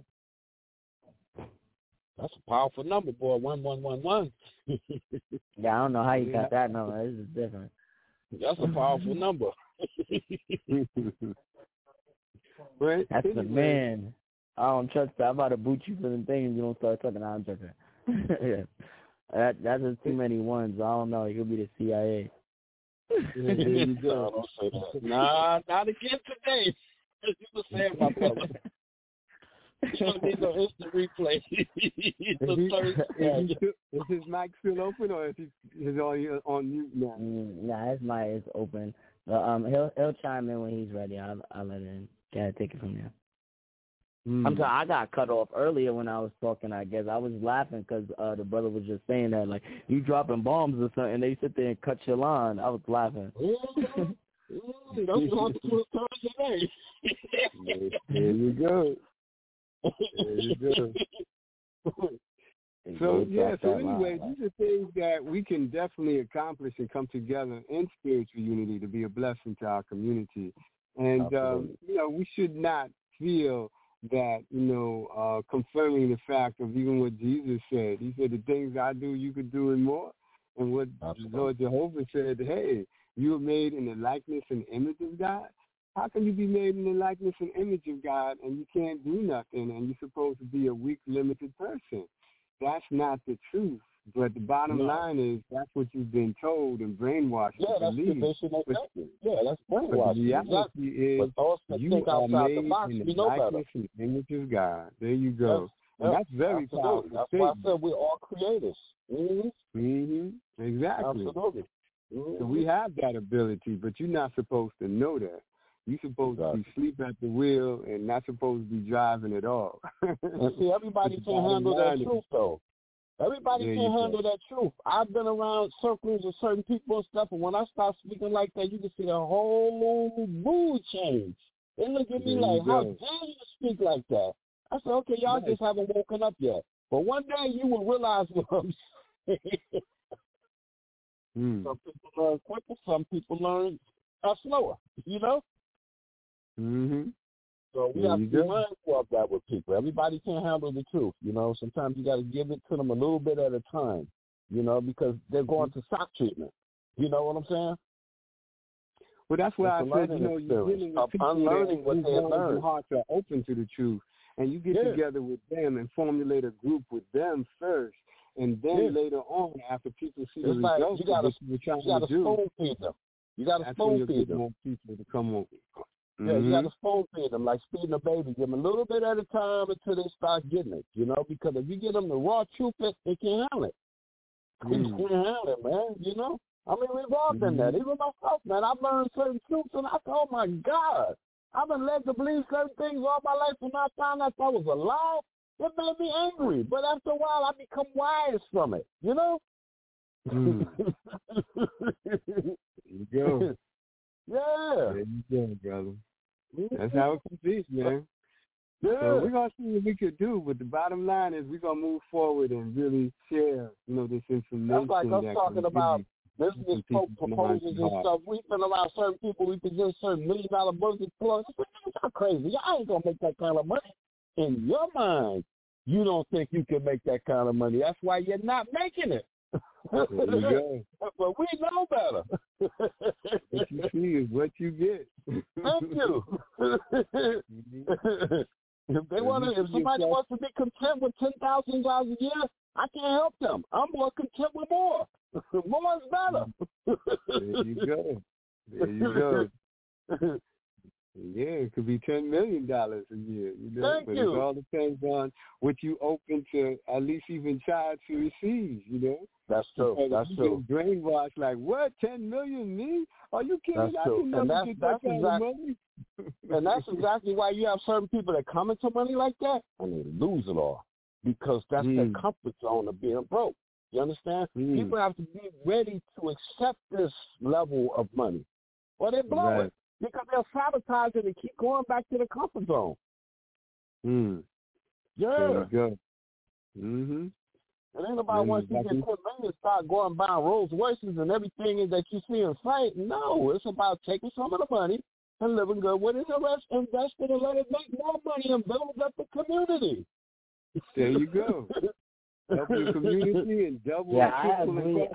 Speaker 6: That's a powerful number, boy. 1111.
Speaker 7: Yeah, I don't know how you got that number. This is different.
Speaker 6: That's a powerful number.
Speaker 4: Right?
Speaker 7: That's the man. I don't trust that. I'm about to boot you for the things you don't start talking. I'm joking. Yeah. That's just too many ones. I don't know. You'll be the CIA.
Speaker 6: There you go. Don't say that. Nah, not again today. You were saying, my brother. You don't need no instant replay.
Speaker 4: Is his mic still open, or is he on mute now?
Speaker 7: Nah, his mic is open. He'll chime in when he's ready. I'll let him. Take it from there. I'm sorry, I got cut off earlier when I was talking, I guess. I was laughing because the brother was just saying that, like, you dropping bombs or something, they sit there and cut your line. I was laughing.
Speaker 6: That's what today.
Speaker 4: There you go. There you go. So anyway, these are things that we can definitely accomplish and come together in spiritual unity to be a blessing to our community. And, we should not feel that, confirming the fact of even what Jesus said. He said, the things I do, you could do and more. And what Lord Jehovah said, hey, you were made in the likeness and image of God. How can you be made in the likeness and image of God and you can't do nothing and you're supposed to be a weak, limited person? That's not the truth. But the bottom line is that's what you've been told and brainwashed to believe.
Speaker 6: That's brainwashing.
Speaker 4: But the reality is you are made in the likeness and image of God. There you go. And that's very powerful.
Speaker 6: That's why I said we're all creators.
Speaker 4: Exactly.
Speaker 6: Absolutely.
Speaker 4: So we have that ability, but you're not supposed to know that. You're supposed to be asleep at the wheel and not supposed to be driving at all.
Speaker 6: And see, everybody can't handle that truth, though. Everybody can't handle that truth. I've been around circles of certain people and stuff, and when I start speaking like that, you can see the whole mood change. They look at me like, how dare you speak like that? I said, okay, y'all just haven't woken up yet. But one day you will realize what I'm saying. Some people learn quicker, some people learn slower, you know? So we have to be mindful of that with people. Everybody can't handle the truth, you know. Sometimes you got to give it to them a little bit at a time, you know, because they're going to shock treatment. You know what I'm saying?
Speaker 4: Well, that's why I said, you know, you're dealing with people
Speaker 6: unlearning what they learned.
Speaker 4: Their hearts are open to the truth, and you get together with them and formulate a group with them first, and then later on, after people see the results of what you're trying to do,
Speaker 6: spoon feed them. You got to spoon feed them.
Speaker 4: More people to come over.
Speaker 6: Yeah, you got to spoon feed them like feeding a baby. Give them a little bit at a time until they start getting it, you know, because if you give them the raw truth, they can't handle it. They can't handle it, man, you know. I mean, we've all been that. Even myself, man, I've learned certain truths, and I said, oh, my God, I've been led to believe certain things all my life, and I found out that was a lie. It made me angry, but after a while, I become wise from it, you know?
Speaker 4: There you go.
Speaker 6: Yeah.
Speaker 4: There you go, brother. That's how it can be, man.
Speaker 6: Yeah.
Speaker 4: So we're going to see what we could do, but the bottom line is we're going to move forward and really share, you know, this information.
Speaker 6: That's like us talking about business proposals and stuff. We've been around certain people. We present certain $1 million business plans. That's not crazy. Y'all ain't going to make that kind of money. In your mind, you don't think you can make that kind of money. That's why you're not making it.
Speaker 4: There you go.
Speaker 6: But we know better.
Speaker 4: What you see is what you get.
Speaker 6: Thank you. If somebody wants to be content with $10,000 a year, I can't help them. I'm more content with more. More is better.
Speaker 4: There you go. There you go. Yeah, it could be $10 million a year. You know? But it all depends on what you open to at least even try to receive, you know?
Speaker 6: That's true. That's true.
Speaker 4: Brainwashed like, what, $10 million me? Are you kidding?
Speaker 6: That's true.
Speaker 4: I can never get that kind of money.
Speaker 6: And that's exactly why you have certain people that come into money like that and they lose it all because that's their comfort zone of being broke. You understand? People have to be ready to accept this level of money or they blow it. Because they'll sabotage it and keep going back to the comfort zone. Yeah.
Speaker 4: There you go.
Speaker 6: It ain't about once you get $10 million, start going buying Rolls Royces and everything that you see in sight. No, it's about taking some of the money and living good with it, and the rest invest it and let it make more money and build up the community.
Speaker 4: There you go. Help your community and double.
Speaker 7: Yeah, I agree.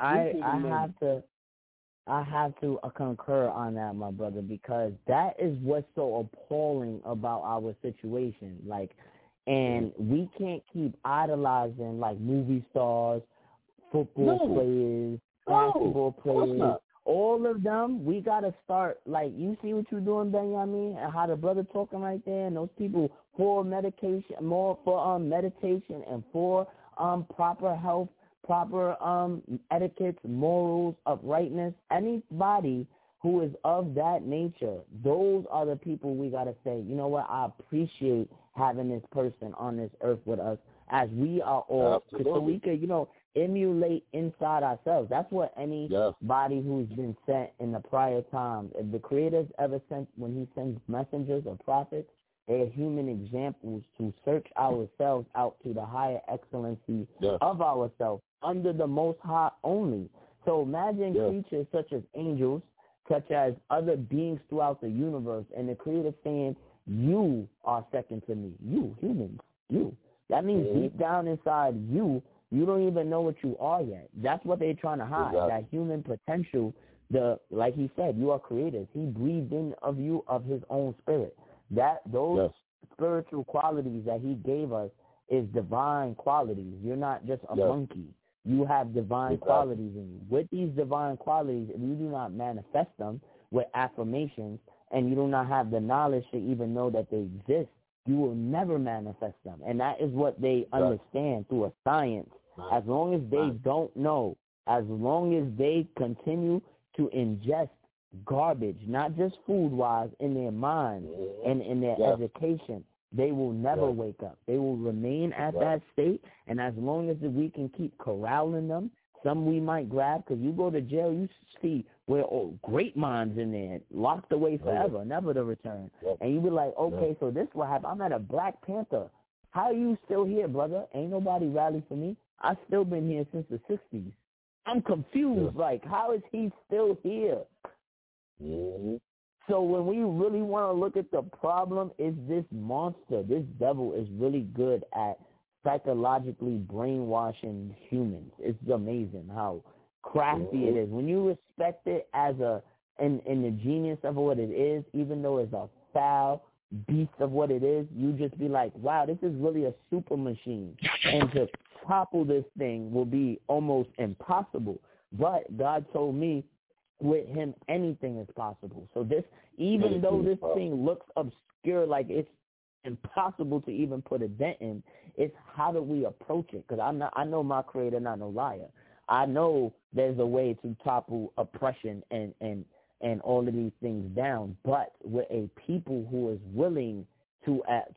Speaker 7: I have to concur on that, my brother, because that is what's so appalling about our situation. Like, and we can't keep idolizing like movie stars, football players, basketball players, all of them. We gotta start like you see what you're doing, Benjamin, and how the brother talking right there, and those people for medication, more for meditation and for proper health. Proper etiquette, morals, uprightness, anybody who is of that nature, those are the people we got to say, you know what, I appreciate having this person on this earth with us as we are all, so we could, you know, emulate inside ourselves. That's what anybody who's been sent in the prior times, if the Creator's ever sent, when he sends messengers or prophets, they're human examples to search ourselves out to the higher excellency of ourselves under the Most High only. So imagine creatures such as angels, such as other beings throughout the universe, and the Creator saying, you are second to me. You, humans, you. That means deep down inside you, You don't even know what you are yet. That's what they're trying to hide.
Speaker 6: Exactly.
Speaker 7: That human potential. Like he said, you are creators. He breathed in of you of his own spirit. Those spiritual qualities that he gave us is divine qualities. You're not just a monkey. You have divine qualities in you. With these divine qualities, if you do not manifest them with affirmations and you do not have the knowledge to even know that they exist, you will never manifest them. And that is what they understand through a science. As long as they don't know, as long as they continue to ingest garbage, not just food-wise, in their mind and in their education, they will never wake up. They will remain at that state, and as long as we can keep corralling them, some we might grab, because you go to jail, you see where great minds in there, locked away forever, never to return. And you be like, okay, so this what happened. I'm at a Black Panther. How are you still here, brother? Ain't nobody rallied for me. I've still been here since the 60s. I'm confused. Like, how is he still here? So when we really want to look at the problem, is this monster, this devil is really good at psychologically brainwashing humans. It's amazing how crafty it is. When you respect it as in the genius of what it is, even though it's a foul beast of what it is, you just be like, wow, this is really a super machine. And to topple this thing will be almost impossible. But God told me with him anything is possible. So this, even though this thing looks obscure, like it's impossible to even put a dent in, it's how do we approach it? Because I know my creator, not no liar. I know there's a way to topple oppression and all of these things down, but with a people who is willing to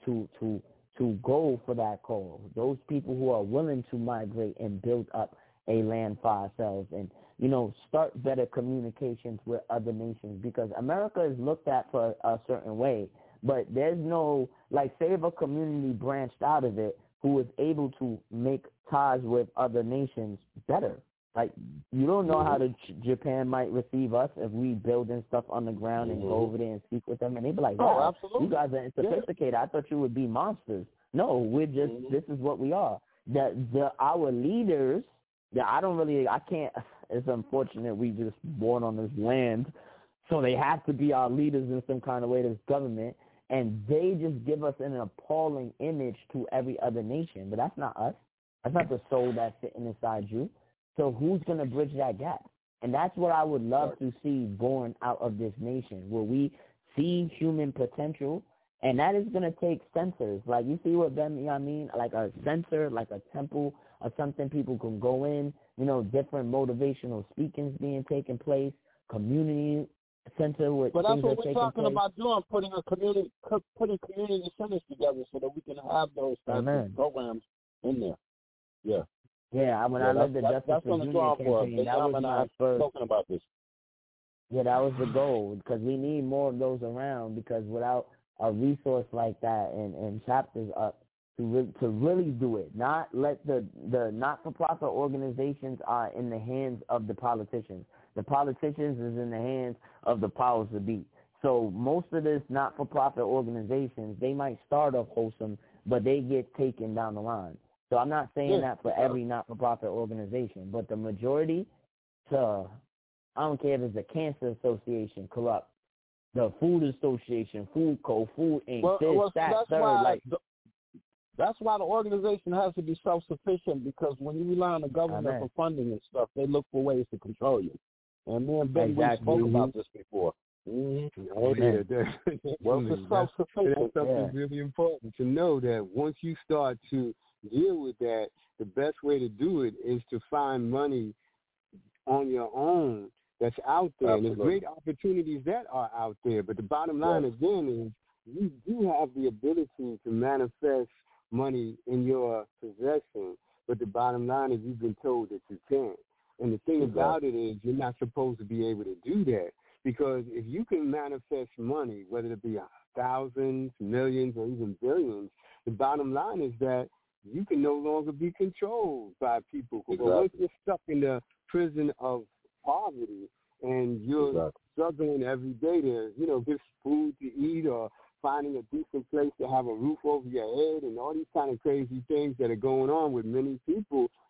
Speaker 7: go for that call, those people who are willing to migrate and build up a land for ourselves and, start better communications with other nations, because America is looked at for a certain way, but there's no, like, say if a community branched out of it who is able to make ties with other nations better. Like, you don't know how Japan might receive us if we building stuff on the ground and go over there and speak with them, and they be like, wow, you guys are sophisticated. I thought you would be monsters. No, we're just, this is what we are. Our leaders, it's unfortunate we just born on this land, so they have to be our leaders in some kind of way, this government, and they just give us an appalling image to every other nation. But that's not us. That's not the soul that's sitting inside you. So who's going to bridge that gap? And that's what I would love to see born out of this nation, where we see human potential, and that is going to take sensors. Like, you see what I mean? Like a sensor, like a temple or something people can go in, different motivational speakings being taking place, community center with
Speaker 6: but
Speaker 7: things
Speaker 6: that's what
Speaker 7: that
Speaker 6: we're talking about doing, putting community centers together so that we can have those types of programs in there. Yeah.
Speaker 7: Yeah, when I led the Justice for Junior campaign, that was my first.
Speaker 6: Talking about this.
Speaker 7: Yeah, that was the goal, because we need more of those around, because without a resource like that and chapters up to really do it, not let the not-for-profit organizations are in the hands of the politicians. The politicians is in the hands of the powers that be. So most of this not-for-profit organizations, they might start off wholesome, but they get taken down the line. So I'm not saying that for every not-for-profit organization, but the majority, I don't care if it's the Cancer Association, corrupt, the Food Association, Food Co., Food Inc.,
Speaker 6: that's why the organization has to be self-sufficient, because when you rely on the government for funding and stuff, they look for ways to control you. And me and Ben, we spoke about this before.
Speaker 4: That's something really important to know, that once you start to deal with that, the best way to do it is to find money on your own that's out there. And there's great opportunities that are out there. But the bottom line, again, is you do have the ability to manifest money in your possession. But the bottom line is you've been told that you can't. And the thing about it is you're not supposed to be able to do that. Because if you can manifest money, whether it be thousands, millions, or even billions, the bottom line is that you can no longer be controlled by people. But once you're stuck in the prison of poverty and you're struggling every day to, get food to eat or finding a decent place to have a roof over your head and all these kind of crazy things that are going on with many people,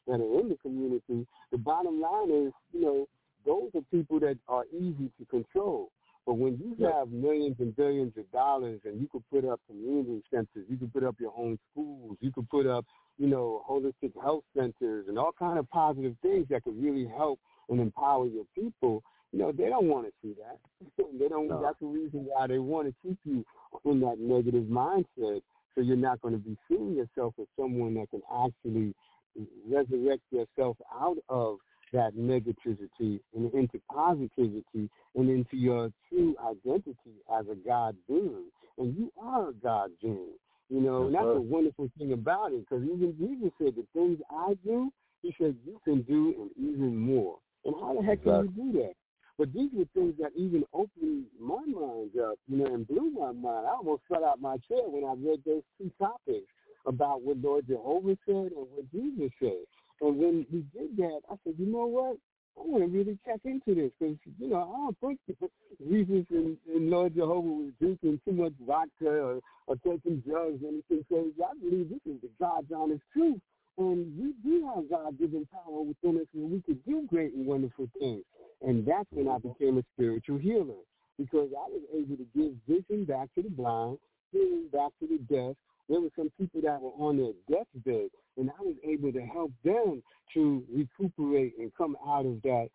Speaker 4: that are in the community, the bottom line is, those are people that are easy to control. But when you have millions and billions of dollars and you could put up community centers, you could put up your own schools, you could put up, holistic health centers and all kind of positive things that could really help and empower your people, they don't want to see that. They don't. No. That's the reason why they want to keep you in that negative mindset, so you're not going to be seeing yourself as someone that can actually resurrect yourself out of that negativity and into positivity and into your true identity as a God being. And you are a God being, and that's a wonderful thing about it, because even Jesus said, the things I do, he said, you can do and even more. And how the heck can you do that? But these were things that even opened my mind up, and blew my mind. I almost fell out my chair when I read those two topics about what Lord Jehovah said and what Jesus said. And when he did that, I said, you know what? I want to really check into this, because, I don't think Jesus and Lord Jehovah was drinking too much vodka or taking drugs or anything crazy. I believe this is the God's honest truth. And we do have God-given power within us where we could do great and wonderful things. And that's when I became a spiritual healer, because I was able to give vision back to the blind, hearing back to the deaf. There were some people that were on their deathbed, and I was able to help them to recuperate and come out of that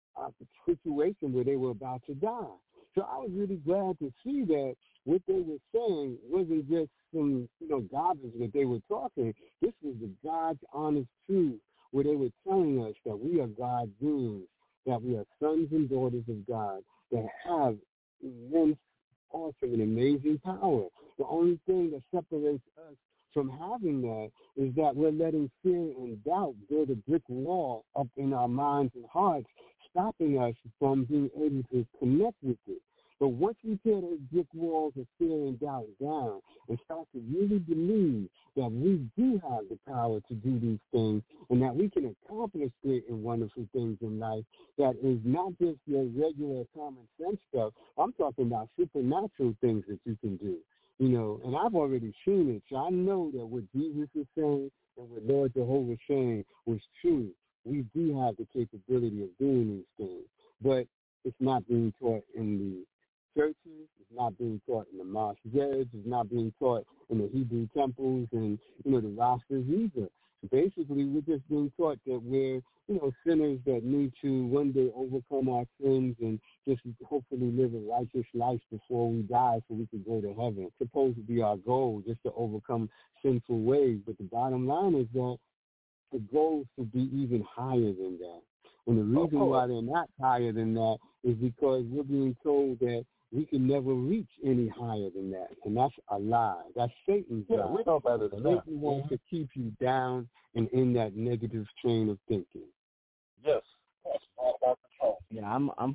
Speaker 4: situation where they were about to die. So I was really glad to see that what they were saying wasn't just some, garbage that they were talking. This was the God's honest truth, where they were telling us that we are God beings, that we are sons and daughters of God, that have immense, awesome, and amazing power. The only thing that separates us from having that is that we're letting fear and doubt build a brick wall up in our minds and hearts, stopping us from being able to connect with it. But once we tear those brick walls of fear and doubt down and start to really believe that we do have the power to do these things and that we can accomplish great and wonderful things in life, that is not just your regular common sense stuff. I'm talking about supernatural things that you can do. And I've already seen it. So I know that what Jesus is saying and what Lord Jehovah is saying was true. We do have the capability of doing these things, but it's not being taught in the churches, it's not being taught in the mosques, it's not being taught in the Hebrew temples and, the rosters either. Basically, we're just being taught that we're, sinners that need to one day overcome our sins and just hopefully live a righteous life before we die so we can go to heaven. It's supposed to be our goal, just to overcome sinful ways. But the bottom line is that the goal should be even higher than that. And the reason why they're not higher than that is because we're being told that we can never reach any higher than that. And that's a lie. That's Satan's lie.
Speaker 6: We know better than that.
Speaker 4: Satan wants to keep you down and in that negative train of thinking.
Speaker 6: Yes. That's all about control.
Speaker 7: Yeah,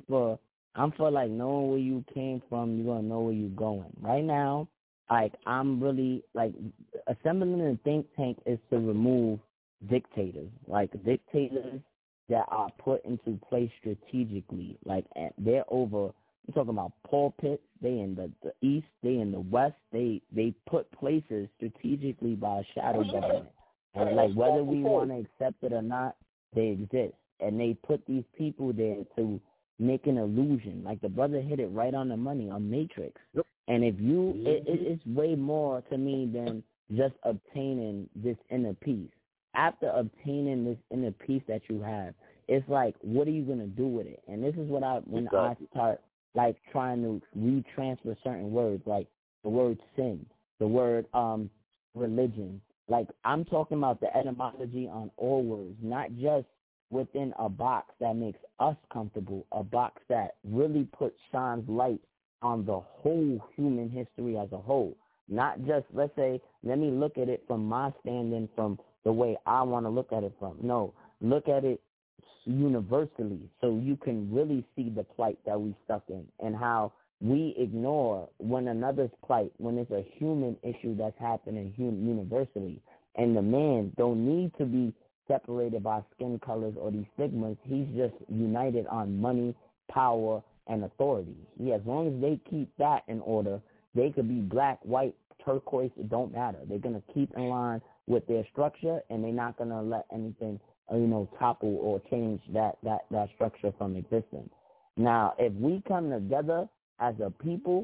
Speaker 7: I'm for like knowing where you came from, you're gonna know where you're going. Right now, I'm really assembling a think tank is to remove dictators. Dictators that are put into place strategically. They're over. I'm talking about pulpits. They in the east. They in the west. They put places strategically by shadow government. And whether we want to accept it or not, they exist. And they put these people there to make an illusion. The brother hit it right on the money on Matrix. Yep. And if you, it's way more to me than just obtaining this inner peace. After obtaining this inner peace that you have, it's what are you going to do with it? And this is what I start trying to retransfer certain words, like the word sin, the word religion. I'm talking about the etymology on all words, not just within a box that makes us comfortable, a box that really shines light on the whole human history as a whole. Not just, let's say, let me look at it from my standing, from the way I want to look at it from. No, look at it universally so you can really see the plight that we stuck in and how we ignore one another's plight when it's a human issue that's happening universally. And the man don't need to be separated by skin colors or these stigmas. He's just united on money, power, and authority. As long as they keep that in order, they could be black, white, turquoise, it don't matter. They're going to keep in line with their structure, and they're not going to let anything topple or change that structure from existence. Now, if we come together as a people,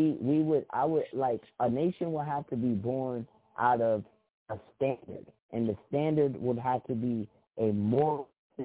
Speaker 7: a nation would have to be born out of a standard, and the standard would have to be a moral,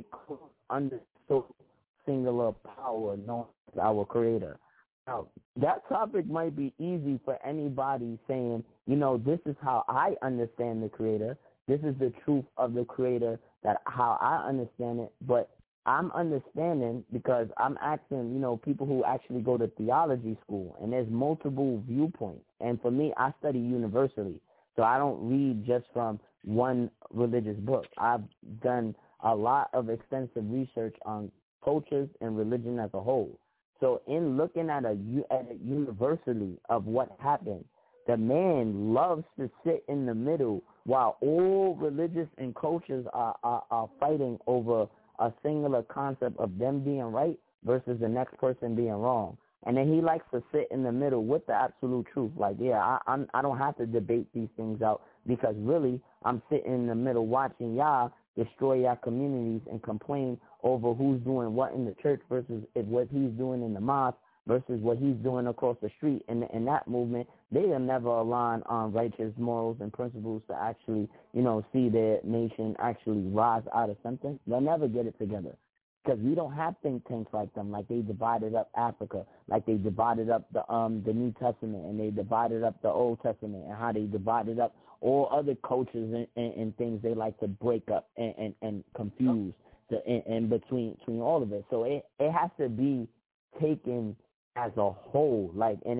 Speaker 7: understood singular power known as our Creator. Now, that topic might be easy for anybody saying, this is how I understand the Creator. This is the truth of the Creator, that how I understand it. But I'm understanding because I'm asking, people who actually go to theology school, and there's multiple viewpoints. And for me, I study universally, so I don't read just from one religious book. I've done a lot of extensive research on cultures and religion as a whole. So in looking at it universally of what happened, the man loves to sit in the middle while all religious and cultures are fighting over a singular concept of them being right versus the next person being wrong. And then he likes to sit in the middle with the absolute truth. Like, I don't have to debate these things out because really I'm sitting in the middle watching y'all destroy y'all communities and complain over who's doing what in the church versus what he's doing in the mosque versus what he's doing across the street. And in that movement, they will never align on righteous morals and principles to actually, see their nation actually rise out of something. They'll never get it together because we don't have think tanks like them, like they divided up Africa, like they divided up the New Testament, and they divided up the Old Testament, and how they divided up all other cultures and things they like to break up and confuse in between all of it. So it has to be taken as a whole. Like, and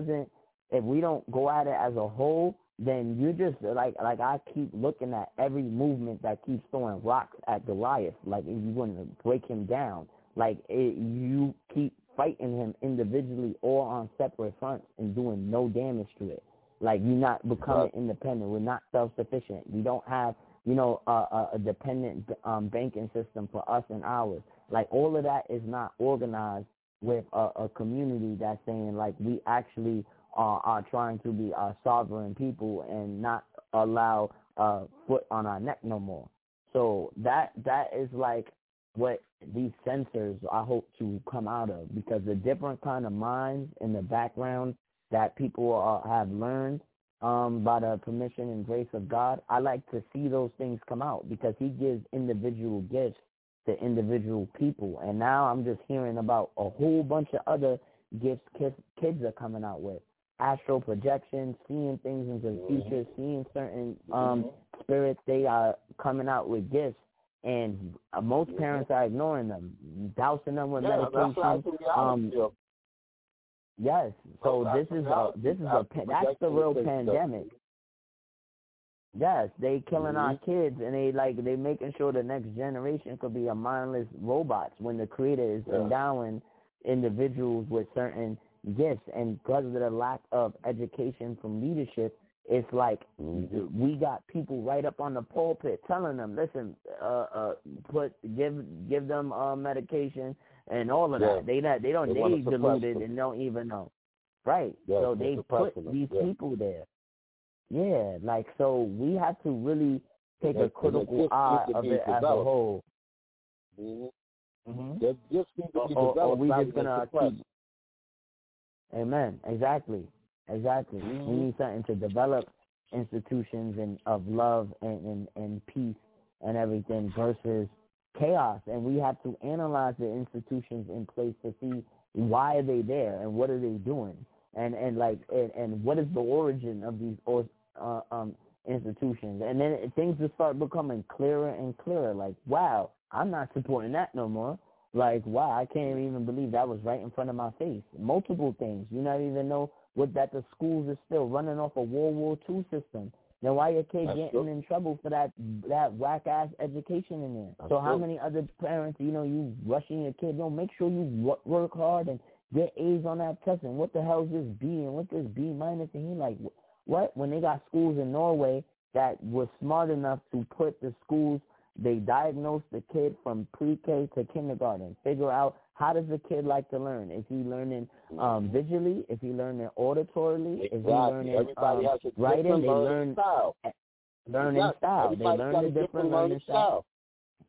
Speaker 7: if we don't go at it as a whole, then you're just like I keep looking at every movement that keeps throwing rocks at Goliath. Like, if you want to break him down, you keep fighting him individually or on separate fronts and doing no damage to it. Like, you're not becoming independent. We're not self-sufficient. We don't have, a dependent banking system for us and ours. Like, all of that is not organized with a community that's saying, like, we actually are trying to be a sovereign people and not allow foot on our neck no more. So that is like what these censors I hope to come out of, because the different kind of minds in the background that people have learned by the permission and grace of God, I like to see those things come out because he gives individual gifts to individual people. And now I'm just hearing about a whole bunch of other gifts kids are coming out with. Astral projections, seeing things into the future, seeing certain spirits, they are coming out with gifts. And most parents are ignoring them, dousing them with medication. Yes, so that's the real pandemic. Yes, they killing our kids, and they making sure the next generation could be a mindless robots when the Creator is endowing individuals with certain gifts. And because of the lack of education from leadership, it's like we got people right up on the pulpit telling them, listen, give them medication and all of that. They deluded and don't even know. Right. Yeah, so they put these people there. Yeah, like, so we have to really take a critical eye of it as a whole. Mm-hmm. Or we just gonna keep. Amen. Exactly. Mm-hmm. We need something to develop institutions and of love and peace and everything versus chaos. And we have to analyze the institutions in place to see why are they there and what are they doing, and what is the origin of these institutions. And then things will start becoming clearer and clearer. Like, wow, I'm not supporting that no more. Like, wow, I can't even believe that was right in front of my face. Multiple things. You not even know that the schools are still running off a World War II system. Then why your kid getting in trouble for that whack-ass education in there? So how many other parents, you rushing your kid, make sure you work hard and get A's on that test, and what the hell is this B and what this B minus? And he like, what? When they got schools in Norway that were smart enough to put the schools, they diagnosed the kid from pre-K to kindergarten, figure out how does the kid like to learn. Is he learning visually? Is he learning auditorily? Is he learning writing? They learn learning style. They learn the different learning style.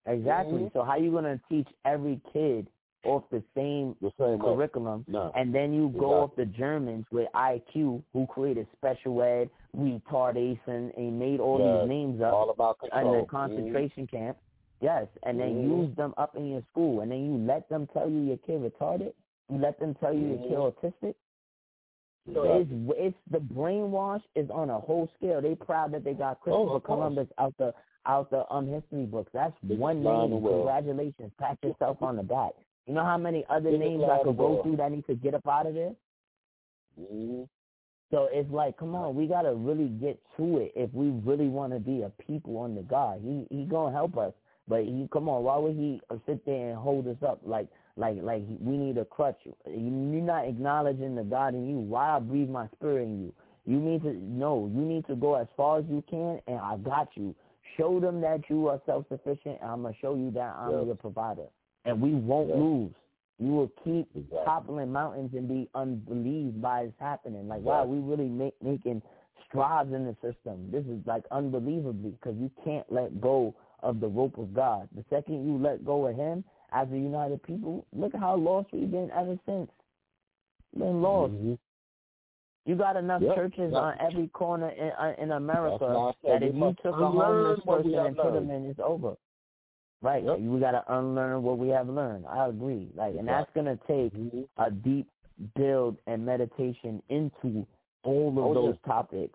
Speaker 7: Exactly. So how you gonna teach every kid off the same curriculum, and then you go off the Germans with IQ, who created special ed, retardation, and made all these names up
Speaker 6: all about
Speaker 7: in the concentration camp. Yes, and then use them up in your school, and then you let them tell you your kid retarded. You let them tell you your kid autistic. So it's the brainwash is on a whole scale. They proud that they got Christopher Columbus out the history books. That's one name. Congratulations. Pat yourself on the back. You know how many other names I could go through that need to get up out of there? So it's like, come on, we gotta really get to it if we really want to be a people under God. He gonna help us, but come on, why would he sit there and hold us up like we need a crutch? You're not acknowledging the God in you. Why I breathe my spirit in you? You need to go as far as you can, and I got you. Show them that you are self-sufficient, and I'm gonna show you that I'm your provider. And we won't lose. You will keep toppling mountains and be unbelieved by it's happening. Like, wow, we really making strides in the system. This is like unbelievably, because you can't let go of the rope of God. The second you let go of him, as a united people, look how lost we've been ever since. Been lost. You got enough churches on every corner in America that if you took a homeless person and put them in, it's over. Right. We got to unlearn what we have learned. I agree. And that's going to take a deep build and meditation into all of those topics.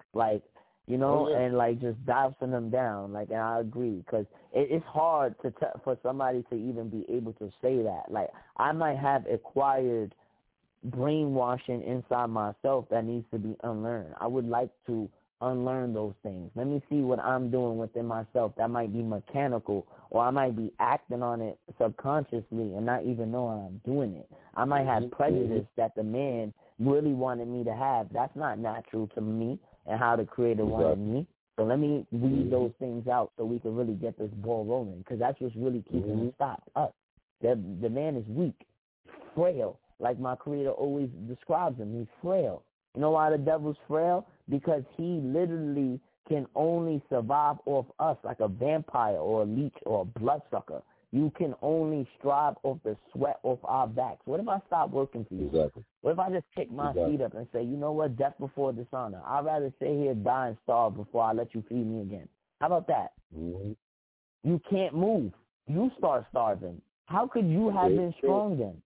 Speaker 7: And just dowsing them down. And I agree, because it's hard for somebody to even be able to say that. I might have acquired brainwashing inside myself that needs to be unlearned. I would like to unlearn those things. Let me see what I'm doing within myself that might be mechanical, or I might be acting on it subconsciously and not even know I'm doing it. I might have prejudice that the man really wanted me to have. That's not natural to me and how the Creator wanted me. So let me weed those things out so we can really get this ball rolling, because that's what's really keeping us stopped. The man is weak, frail, like my Creator always describes him. He's frail. You know why the devil's frail? Because he literally can only survive off us like a vampire or a leech or a bloodsucker. You can only strive off the sweat off our backs. What if I stop working for you? What if I just kick my feet up and say, you know what, death before dishonor. I'd rather stay here, die, and starve before I let you feed me again. How about that? You can't move. You start starving. How could you have been strong then?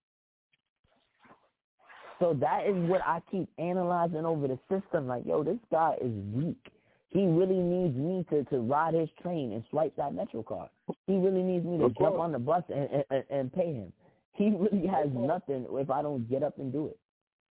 Speaker 7: So that is what I keep analyzing over the system. Like, yo, this guy is weak. He really needs me to ride his train and swipe that Metro card. He really needs me to jump on the bus and pay him. He really has nothing if I don't get up and do it.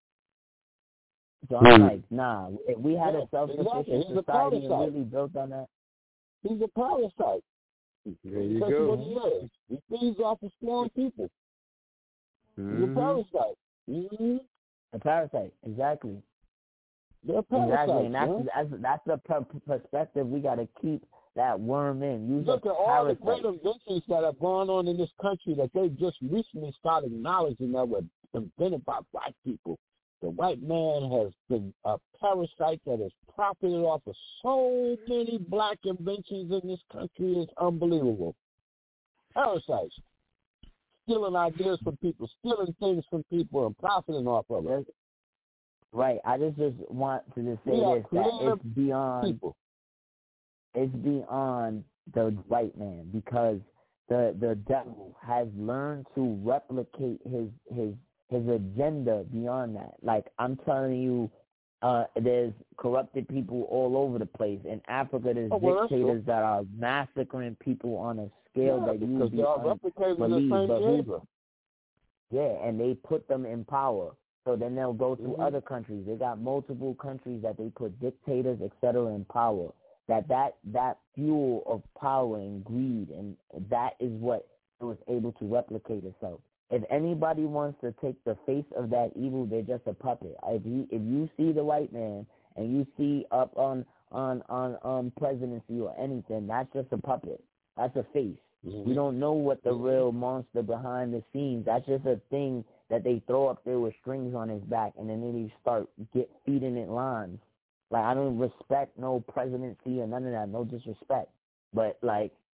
Speaker 7: So I'm like, nah, if we had a self-sufficient society and really built on that.
Speaker 6: He's a parasite.
Speaker 4: There you
Speaker 6: That's
Speaker 4: go.
Speaker 6: what he is. He feeds off of strong people. He's a parasite.
Speaker 7: A parasite, exactly.
Speaker 6: They're parasites,
Speaker 7: exactly, and that's the perspective we got to keep that worm in.
Speaker 6: Look at all the great inventions that have gone on in this country that they just recently started acknowledging that were invented by black people. The white man has been a parasite that has profited off of so many black inventions in this country. It's unbelievable. Parasites. Stealing ideas from people, stealing things from people, and profiting off of it.
Speaker 7: Right. I just want to just say this, that it's beyond people. It's beyond the white man, because the devil has learned to replicate his agenda beyond that. Like, I'm telling you, there's corrupted people all over the place. In Africa, there's dictators that are massacring people on a scale that you would be unbelievable. And they put them in power. So then they'll go to other countries. They got multiple countries that they put dictators, etc., in power. That fuel of power and greed, and that is what it was able to replicate itself. If anybody wants to take the face of that evil, they're just a puppet. If you see the white man and you see up on presidency or anything, that's just a puppet. That's a face. We don't know what the real monster behind the scenes. That's just a thing that they throw up there with strings on his back, and then they start feeding it lines. Like, I don't respect no presidency or none of that, no disrespect. But, like,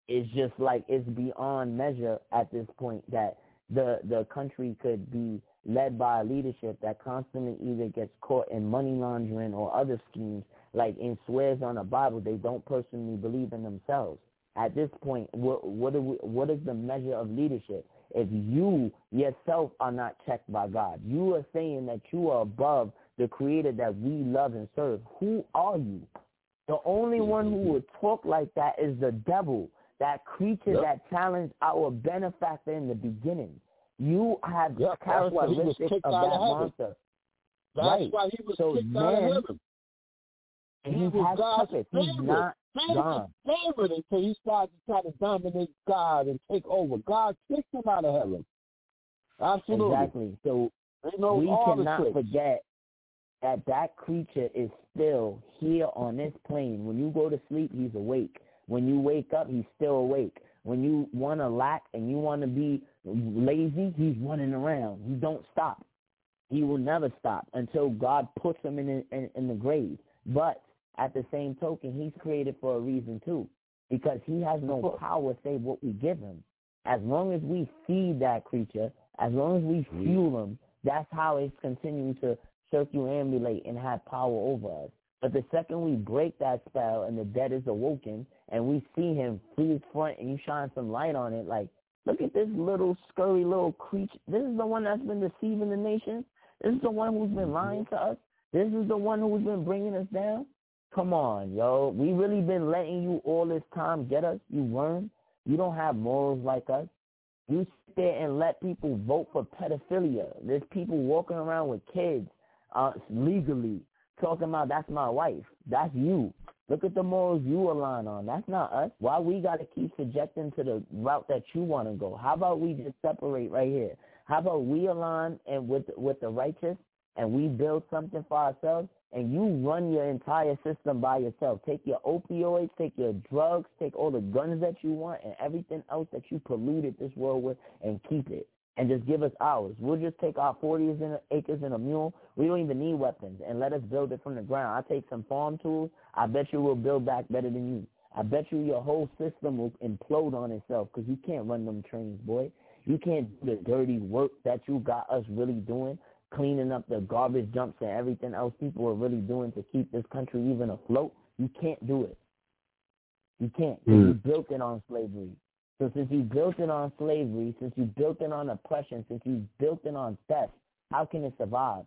Speaker 7: it's just like it's beyond measure at this point that the country could be led by a leadership that constantly either gets caught in money laundering or other schemes, like in swears on the Bible they don't personally believe in themselves. At this point, what is the measure of leadership? If you yourself are not checked by God, you are saying that you are above the Creator that we love and serve. Who are you? The only one who would talk like that is the devil, that creature that challenged our benefactor in the beginning. You have characteristics of that monster.
Speaker 6: That's why he was kicked out of heaven.
Speaker 7: And he has puppets. He's not God.
Speaker 6: Favorite until he started to try to dominate God and take over. God kicked him out of heaven. Absolutely.
Speaker 7: Exactly. So we cannot forget that creature is still here on this plane. When you go to sleep, he's awake. When you wake up, he's still awake. When you want to lack and you want to be lazy, he's running around. He don't stop. He will never stop until God puts him in the grave. But at the same token, he's created for a reason too, because he has no power save what we give him. As long as we feed that creature, as long as we fuel him, that's how it's continuing to circumambulate and have power over us. But the second we break that spell and the dead is awoken and we see him full front and you shine some light on it, like, look at this little scurry little creature. This is the one that's been deceiving the nations. This is the one who's been lying to us. This is the one who's been bringing us down. Come on, yo. We really been letting you all this time get us, you worm. You don't have morals like us. You sit there and let people vote for pedophilia. There's people walking around with kids legally talking about that's my wife. That's you. Look at the morals you align on. That's not us. Why we got to keep subjecting to the route that you want to go? How about we just separate right here? How about we align and with the righteous and we build something for ourselves and you run your entire system by yourself. Take your opioids, take your drugs, take all the guns that you want and everything else that you polluted this world with and keep it. And just give us ours. We'll just take our 40 acres and a mule. We don't even need weapons, and let us build it from the ground. I take some farm tools. I bet you we'll build back better than you. I bet you your whole system will implode on itself because you can't run them trains, boy. You can't do the dirty work that you got us really doing, cleaning up the garbage dumps and everything else people are really doing to keep this country even afloat. You can't do it. You can't. You built it on slavery. So since you built it on slavery, since you built it on oppression, since you built it on theft, how can it survive?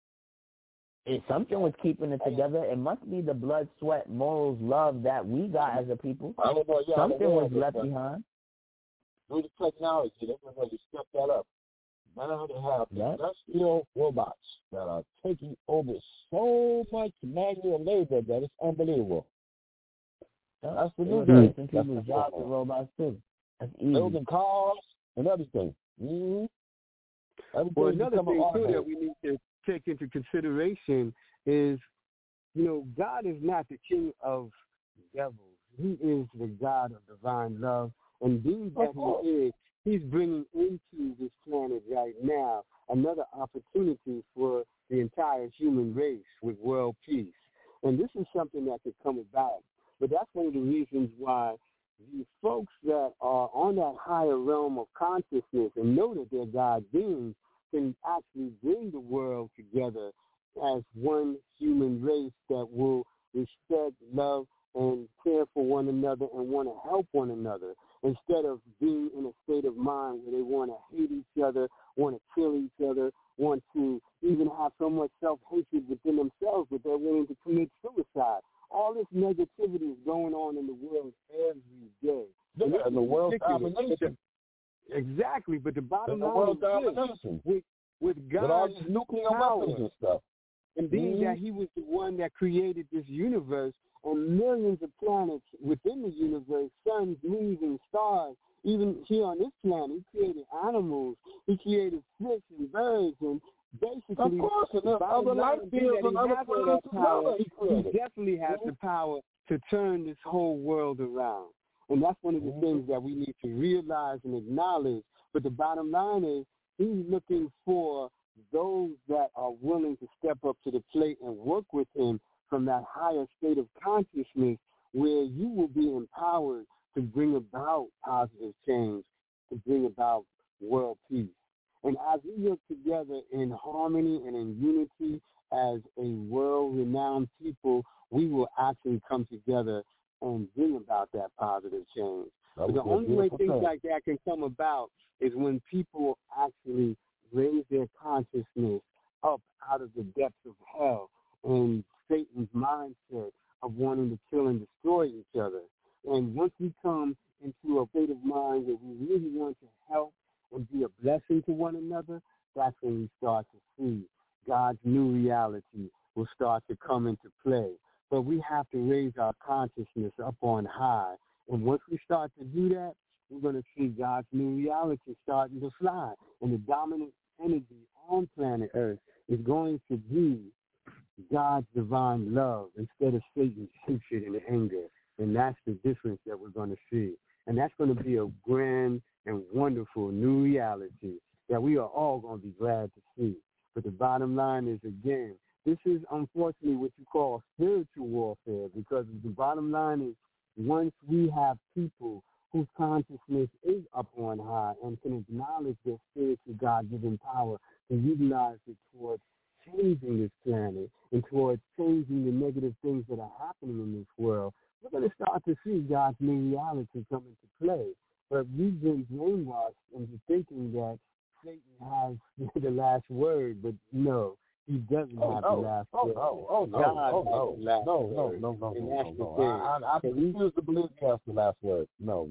Speaker 7: If something was keeping it together, it must be the blood, sweat, morals, love that we got as a people. Something was left behind.
Speaker 6: Through the technology, everybody step that up. Now they have industrial robots that are taking over so much manual labor that it's unbelievable. That's the new
Speaker 7: thing. People's jobs are robots too. That's easy.
Speaker 6: Building cars and everything.
Speaker 4: Well, another thing too that we need to take into consideration is, God is not the king of devils. He is the God of divine love. And being that he is, he's bringing into this planet right now another opportunity for the entire human race with world peace. And this is something that could come about. But that's one of the reasons why the folks that are on that higher realm of consciousness and know that they're God beings can actually bring the world together as one human race that will respect, love, and care for one another and want to help one another, instead of being in a state of mind where they want to hate each other, want to kill each other, want to even have so much self-hatred within themselves that they're willing to commit suicide. All this negativity is going on in the world every day.
Speaker 6: And the world domination.
Speaker 4: Exactly, but the bottom line
Speaker 6: world
Speaker 4: is
Speaker 6: domination.
Speaker 4: With God's
Speaker 6: with all these nuclear weapons and stuff.
Speaker 4: And being that he was the one that created this universe and millions of planets within the universe, suns, moons, and stars, even here on this planet, he created animals, he created fish and birds, and basically,
Speaker 6: of course, and other life fields and other planets as well.
Speaker 4: He definitely has the power to turn this whole world around. And that's one of the things that we need to realize and acknowledge. But the bottom line is, he's looking for those that are willing to step up to the plate and work with him from that higher state of consciousness where you will be empowered to bring about positive change, to bring about world peace. And as we work together in harmony and in unity as a world-renowned people, we will actually come together and bring about that positive change. But the only way things like that can come about is when people actually raise their consciousness up out of the depths of hell and Satan's mindset of wanting to kill and destroy each other. And once we come into a state of mind where we really want to help and be a blessing to one another, that's when we start to see God's new reality will start to come into play. But we have to raise our consciousness up on high. And once we start to do that, we're going to see God's new reality starting to fly. And the dominant energy on planet Earth is going to be God's divine love instead of Satan's hatred and anger. And that's the difference that we're going to see. And that's going to be a grand and wonderful new reality that we are all going to be glad to see. But the bottom line is, again, this is unfortunately what you call spiritual warfare, because the bottom line is once we have people whose consciousness is up on high and can acknowledge their spiritual God-given power to utilize it towards changing this planet and towards changing the negative things that are happening in this world, we're going to start to see God's new reality come into play. But we've been brainwashed into thinking that Satan has the last word, but no, he doesn't have the last word.
Speaker 6: I refuse to believe he has the last word. No.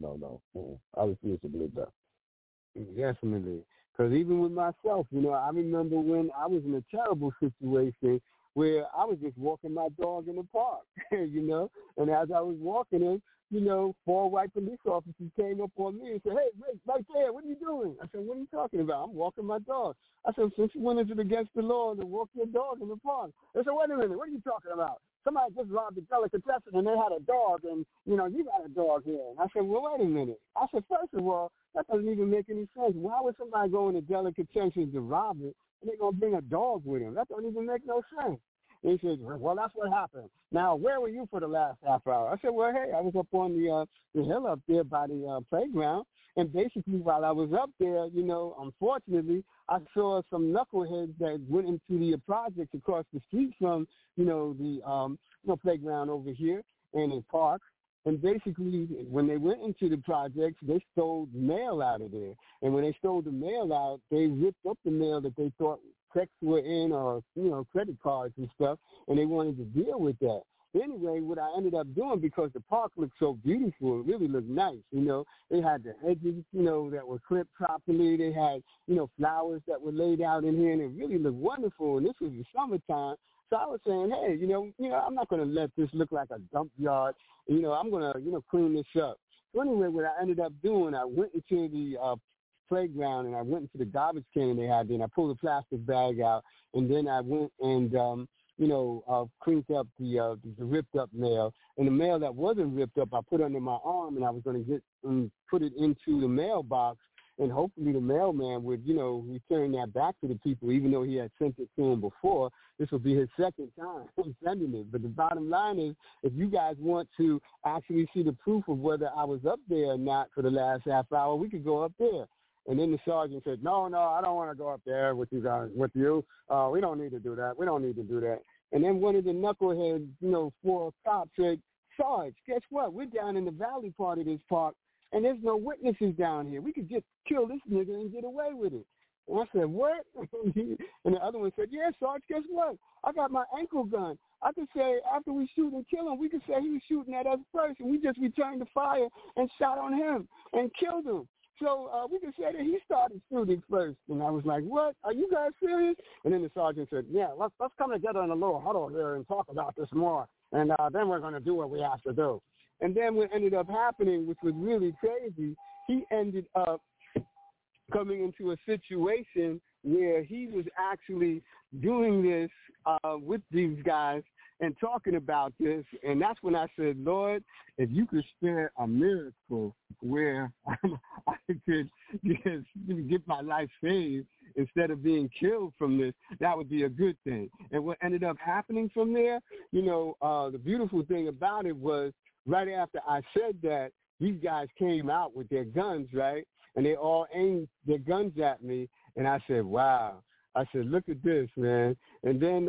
Speaker 6: I refuse to believe that.
Speaker 4: Definitely. Because even with myself, I remember when I was in a terrible situation where I was just walking my dog in the park, and as I was walking him, 4 white police officers came up on me and said, "Hey, Rick, right there, what are you doing?" I said, "What are you talking about? I'm walking my dog." I said, "Since when is it against the law to walk your dog in the park?" They said, "Wait a minute, what are you talking about? Somebody just robbed a delicatessen and they had a dog, and, you got a dog here." And I said, "Well, wait a minute." I said, "First of all, that doesn't even make any sense. Why would somebody go in a delicatessen to rob it and they're going to bring a dog with them? That don't even make no sense." And he said, "Well, that's what happened. Now, where were you for the last half hour?" I said, "Well, hey, I was up on the hill up there by the playground. And basically while I was up there, unfortunately, I saw some knuckleheads that went into the projects across the street from, the playground over here and in park. And basically, when they went into the projects, they stole mail out of there. And when they stole the mail out, they ripped up the mail that they thought checks were in or, credit cards and stuff, and they wanted to deal with that. Anyway, what I ended up doing, because the park looked so beautiful, it really looked nice, They had the hedges, that were clipped properly. They had, flowers that were laid out in here, and it really looked wonderful. And this was the summertime. So I was saying, hey, I'm not going to let this look like a dump yard. I'm going to, clean this up. So anyway, what I ended up doing, I went into the playground and I went into the garbage can they had there, and I pulled a plastic bag out, and then I went and, cleaned up the ripped up mail. And the mail that wasn't ripped up, I put under my arm, and I was going to get and put it into the mailbox. And hopefully the mailman would, return that back to the people, even though he had sent it to him before. This will be his second time sending it. But the bottom line is, if you guys want to actually see the proof of whether I was up there or not for the last half hour, we could go up there. And then the sergeant said, no, I don't want to go up there with you guys, with you. We don't need to do that. And then one of the knuckleheads, 4 cops said, "Sarge, guess what? We're down in the valley part of this park, and there's no witnesses down here. We could just kill this nigga and get away with it." And I said, "What?" And the other one said, "Yeah, Sarge, guess what? I got my ankle gun. I could say after we shoot and kill him, we could say he was shooting at us first, and we just returned the fire and shot on him and killed him. So we could say that he started shooting first." And I was like, "What? Are you guys serious?" And then the sergeant said, "Yeah, let's come together in a little huddle here and talk about this more, and then we're going to do what we have to do." And then what ended up happening, which was really crazy, he ended up coming into a situation where he was actually doing this with these guys and talking about this. And that's when I said, "Lord, if you could spare a miracle where I could just get my life saved instead of being killed from this, that would be a good thing." And what ended up happening from there, the beautiful thing about it was right after I said that, these guys came out with their guns, right? And they all aimed their guns at me. And I said, wow. I said, look at this, man. And then,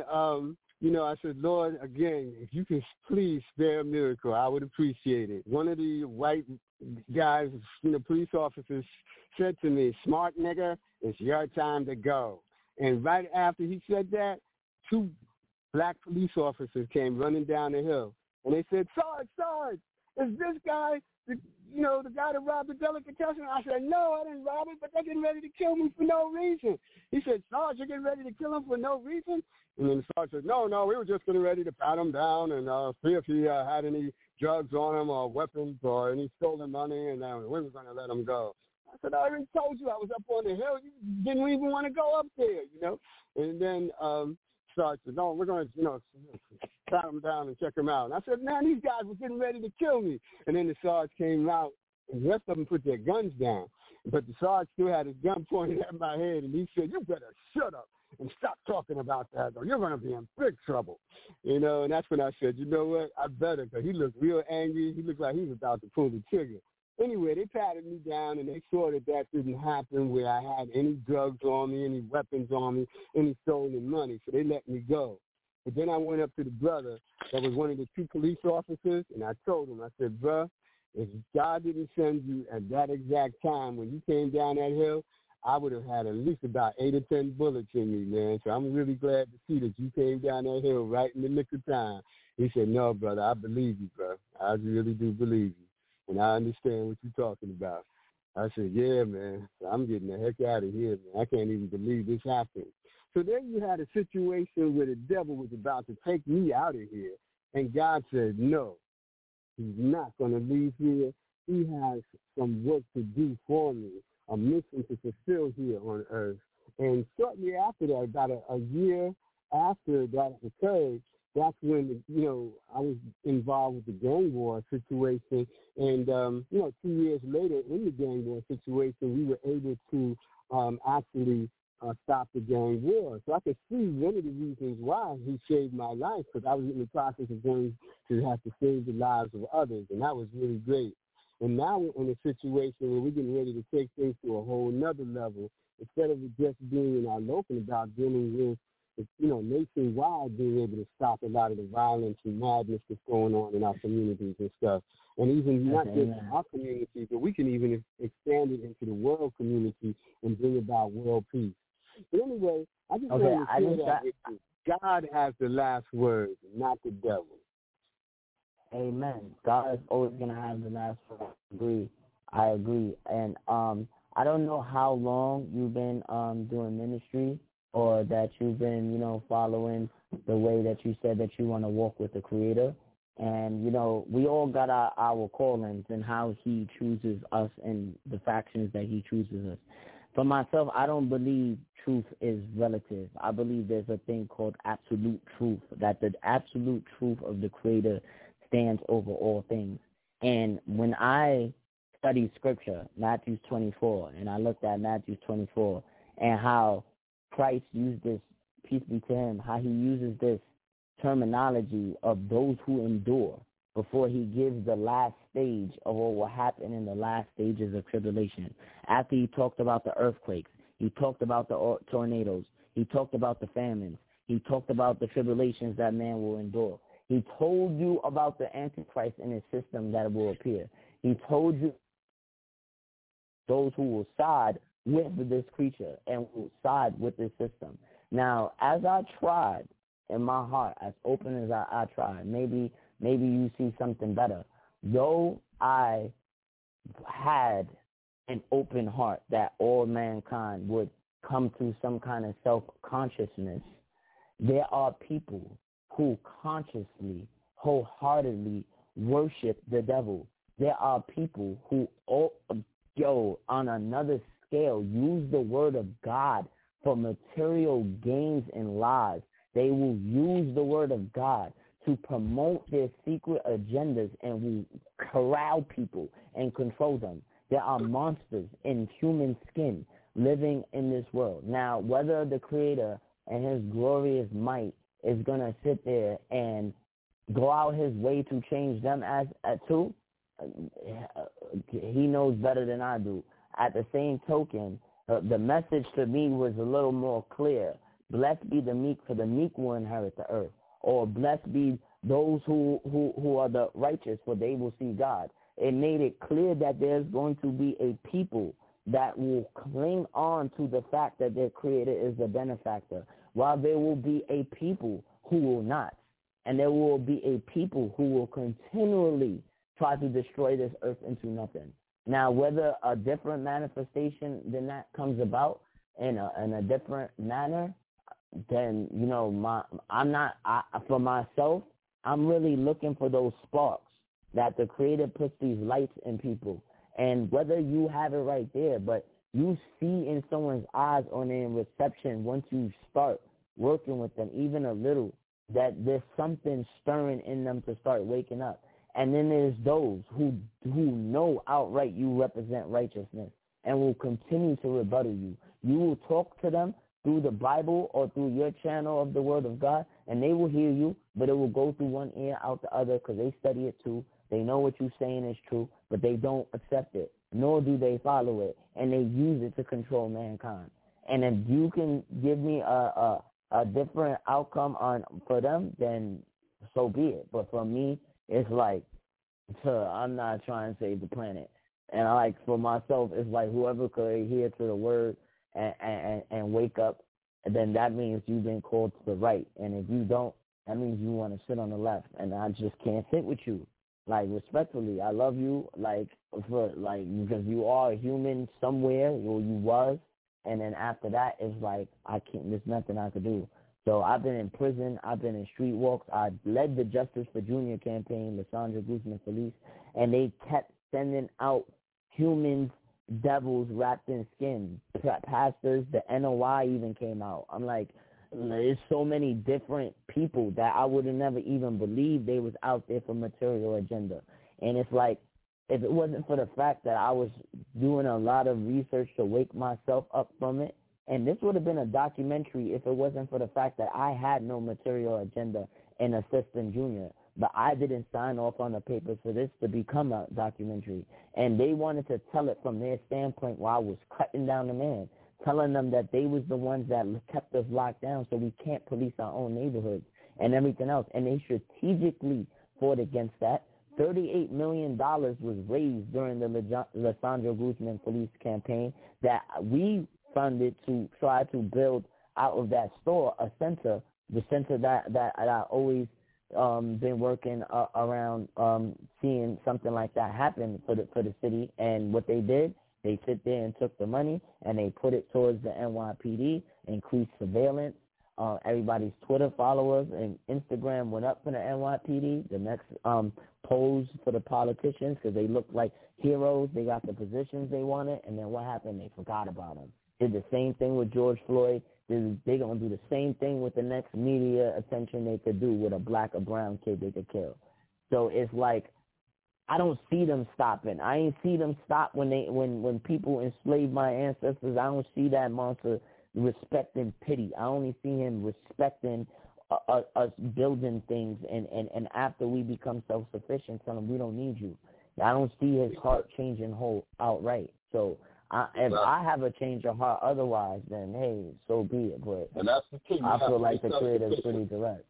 Speaker 4: I said, Lord, again, if you could please spare a miracle, I would appreciate it. One of the white guys, police officers said to me, smart nigga, it's your time to go. And right after he said that, 2 black police officers came running down the hill. And they said, Sarge, is this guy, the guy that robbed the delicatessen? I said, no, I didn't rob it, but they're getting ready to kill me for no reason. He said, Sarge, you're getting ready to kill him for no reason? And then Sarge said, no, we were just getting ready to pat him down and see if he had any drugs on him or weapons or any stolen money, and then we were going to let him go. I said, I already told you I was up on the hill. You didn't even want to go up there, And then Sarge said, no, we're going to, pat him down and check him out. And I said, man, these guys were getting ready to kill me. And then the Sarge came out, and the rest of them put their guns down. But the Sarge still had his gun pointed at my head, and he said, you better shut up and stop talking about that, or you're going to be in big trouble. And that's when I said, you know what, I better, because he looked real angry. He looked like he was about to pull the trigger. Anyway, they patted me down, and they saw that didn't happen, where I had any drugs on me, any weapons on me, any stolen money, so they let me go. But then I went up to the brother that was one of the 2 police officers, and I told him, I said, bruh, if God didn't send you at that exact time when you came down that hill, I would have had at least about 8 or 10 bullets in me, man. So I'm really glad to see that you came down that hill right in the nick of time. He said, no, brother, I believe you, bro. I really do believe you. And I understand what you're talking about. I said, yeah, man, I'm getting the heck out of here, man. I can't even believe this happened. So then you had a situation where the devil was about to take me out of here, and God said, no, he's not going to leave here. He has some work to do for me, a mission to fulfill here on earth. And shortly after that, about a year after that occurred, that's when, I was involved with the gang war situation. And, 2 years later in the gang war situation, we were able to actually stop the gang war. So I could see one of the reasons why he saved my life, because I was in the process of going to have to save the lives of others, and that was really great. And now we're in a situation where we're getting ready to take things to a whole nother level. Instead of it just being in our local, about dealing with, nationwide, being able to stop a lot of the violence and madness that's going on in our communities and stuff. And even not just in our community, but we can even expand it into the world community and bring about world peace. But anyway, I just want to share that with you. God has the last word, not the devil.
Speaker 7: Amen. God is always going to have the last word. I agree. And I don't know how long you've been doing ministry, or that you've been, following the way that you said that you want to walk with the Creator. And, we all got our callings and how he chooses us and the factions that he chooses us. For myself, I don't believe truth is relative. I believe there's a thing called absolute truth, that the absolute truth of the Creator stands over all things. And when I studied Scripture, Matthew 24, and I looked at Matthew 24 and how Christ used this, peace be to him, how he uses this terminology of those who endure before he gives the last stage of what will happen in the last stages of tribulation. After he talked about the earthquakes, he talked about the tornadoes, he talked about the famines, he talked about the tribulations that man will endure. He told you about the Antichrist and his system that will appear. He told you those who will side with this creature and will side with this system. Now, as I tried in my heart, as open as I tried, maybe you see something better. Though I had an open heart that all mankind would come to some kind of self-consciousness, there are people who consciously, wholeheartedly worship the devil. There are people who, on another scale, use the word of God for material gains and lies. They will use the word of God to promote their secret agendas and will corral people and control them. There are monsters in human skin living in this world. Now, whether the Creator and his glorious might is going to sit there and go out his way to change them as too, he knows better than I do. At the same token, the message to me was a little more clear. Blessed be the meek, for the meek will inherit the earth. Or blessed be those who are the righteous, for they will see God. It made it clear that there's going to be a people that will cling on to the fact that their Creator is the benefactor, while there will be a people who will not. And there will be a people who will continually try to destroy this earth into nothing. Now, whether a different manifestation than that comes about in a different manner, then, you know, for myself, I'm really looking for those sparks that the Creator puts these lights in people. And whether you have it right there, but you see in someone's eyes or in reception once you start working with them, even a little, that there's something stirring in them to start waking up. And then there's those who know outright you represent righteousness and will continue to rebuttal you. You will talk to them through the Bible or through your channel of the Word of God, and they will hear you, but it will go through one ear, out the other, because they study it too. They know what you're saying is true, but they don't accept it, nor do they follow it, and they use it to control mankind. And if you can give me a different outcome for them, then so be it. But for me, it's like, I'm not trying to save the planet. And like for myself, it's like whoever could adhere to the word and wake up, then that means you've been called to the right. And if you don't, that means you want to sit on the left. And I just can't sit with you. Like, respectfully, I love you, because you are a human somewhere, or you was. And then after that, it's like, there's nothing I could do. So I've been in prison. I've been in street walks. I led the Justice for Junior campaign, Lysandra Guzman Feliz, and they kept sending out humans, devils wrapped in skin. Pastors, the NOI even came out. I'm like, there's so many different people that I would have never even believed they was out there for material agenda. And it's like, if it wasn't for the fact that I was doing a lot of research to wake myself up from it, and this would have been a documentary if it wasn't for the fact that I had no material agenda in Assistant Junior. But I didn't sign off on the papers for this to become a documentary. And they wanted to tell it from their standpoint while I was cutting down the man, telling them that they was the ones that kept us locked down so we can't police our own neighborhoods and everything else. And they strategically fought against that. $38 million was raised during the Lysandra Guzman Police campaign that we funded to try to build out of that store a center, the center that I always been working around seeing something like that happen for the city. And what they did, they sit there and took the money and they put it towards the NYPD, increased surveillance. Everybody's Twitter followers and Instagram went up for the NYPD. The next pose for the politicians because they looked like heroes. They got the positions they wanted, and then what happened? They forgot about them. Did the same thing with George Floyd. They're going to do the same thing with the next media attention they could do with a black or brown kid they could kill. So it's like, I don't see them stopping. I ain't see them stop when people enslaved my ancestors. I don't see that monster respecting pity. I only see him respecting us building things, and after we become self-sufficient, tell him we don't need you. I don't see his heart changing outright. So if I have a change of heart otherwise, then hey, so be it. But
Speaker 6: and that's the key.
Speaker 7: I feel like the Creator is pretty direct.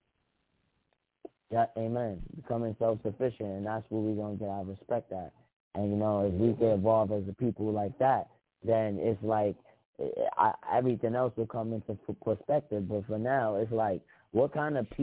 Speaker 7: Yeah, amen. Becoming self-sufficient, and that's where we're going to get our respect at. And, you know, if we can evolve as a people like that, then it's like everything else will come into perspective. But for now, it's like, what kind of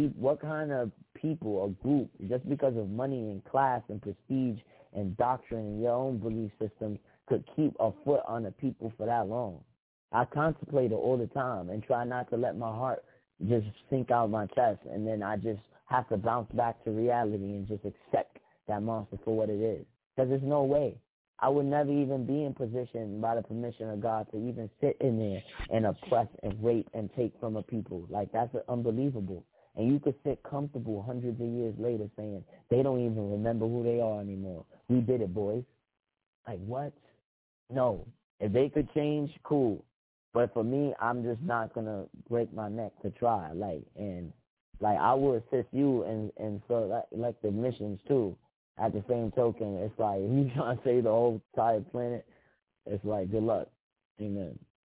Speaker 7: people or group, just because of money and class and prestige and doctrine and your own belief system, could keep a foot on the people for that long? I contemplate it all the time and try not to let my heart just sink out my chest, and then I just have to bounce back to reality and just accept that monster for what it is. Because there's no way. I would never even be in position, by the permission of God, to even sit in there and oppress and rape and take from a people. Like, that's unbelievable. And you could sit comfortable hundreds of years later saying, they don't even remember who they are anymore. We did it, boys. Like, what? No. If they could change, cool. But for me, I'm just not going to break my neck to try. I will assist you in so elective missions, too. at the same token, it's like if you trying to save the whole entire planet, it's like good luck. Amen.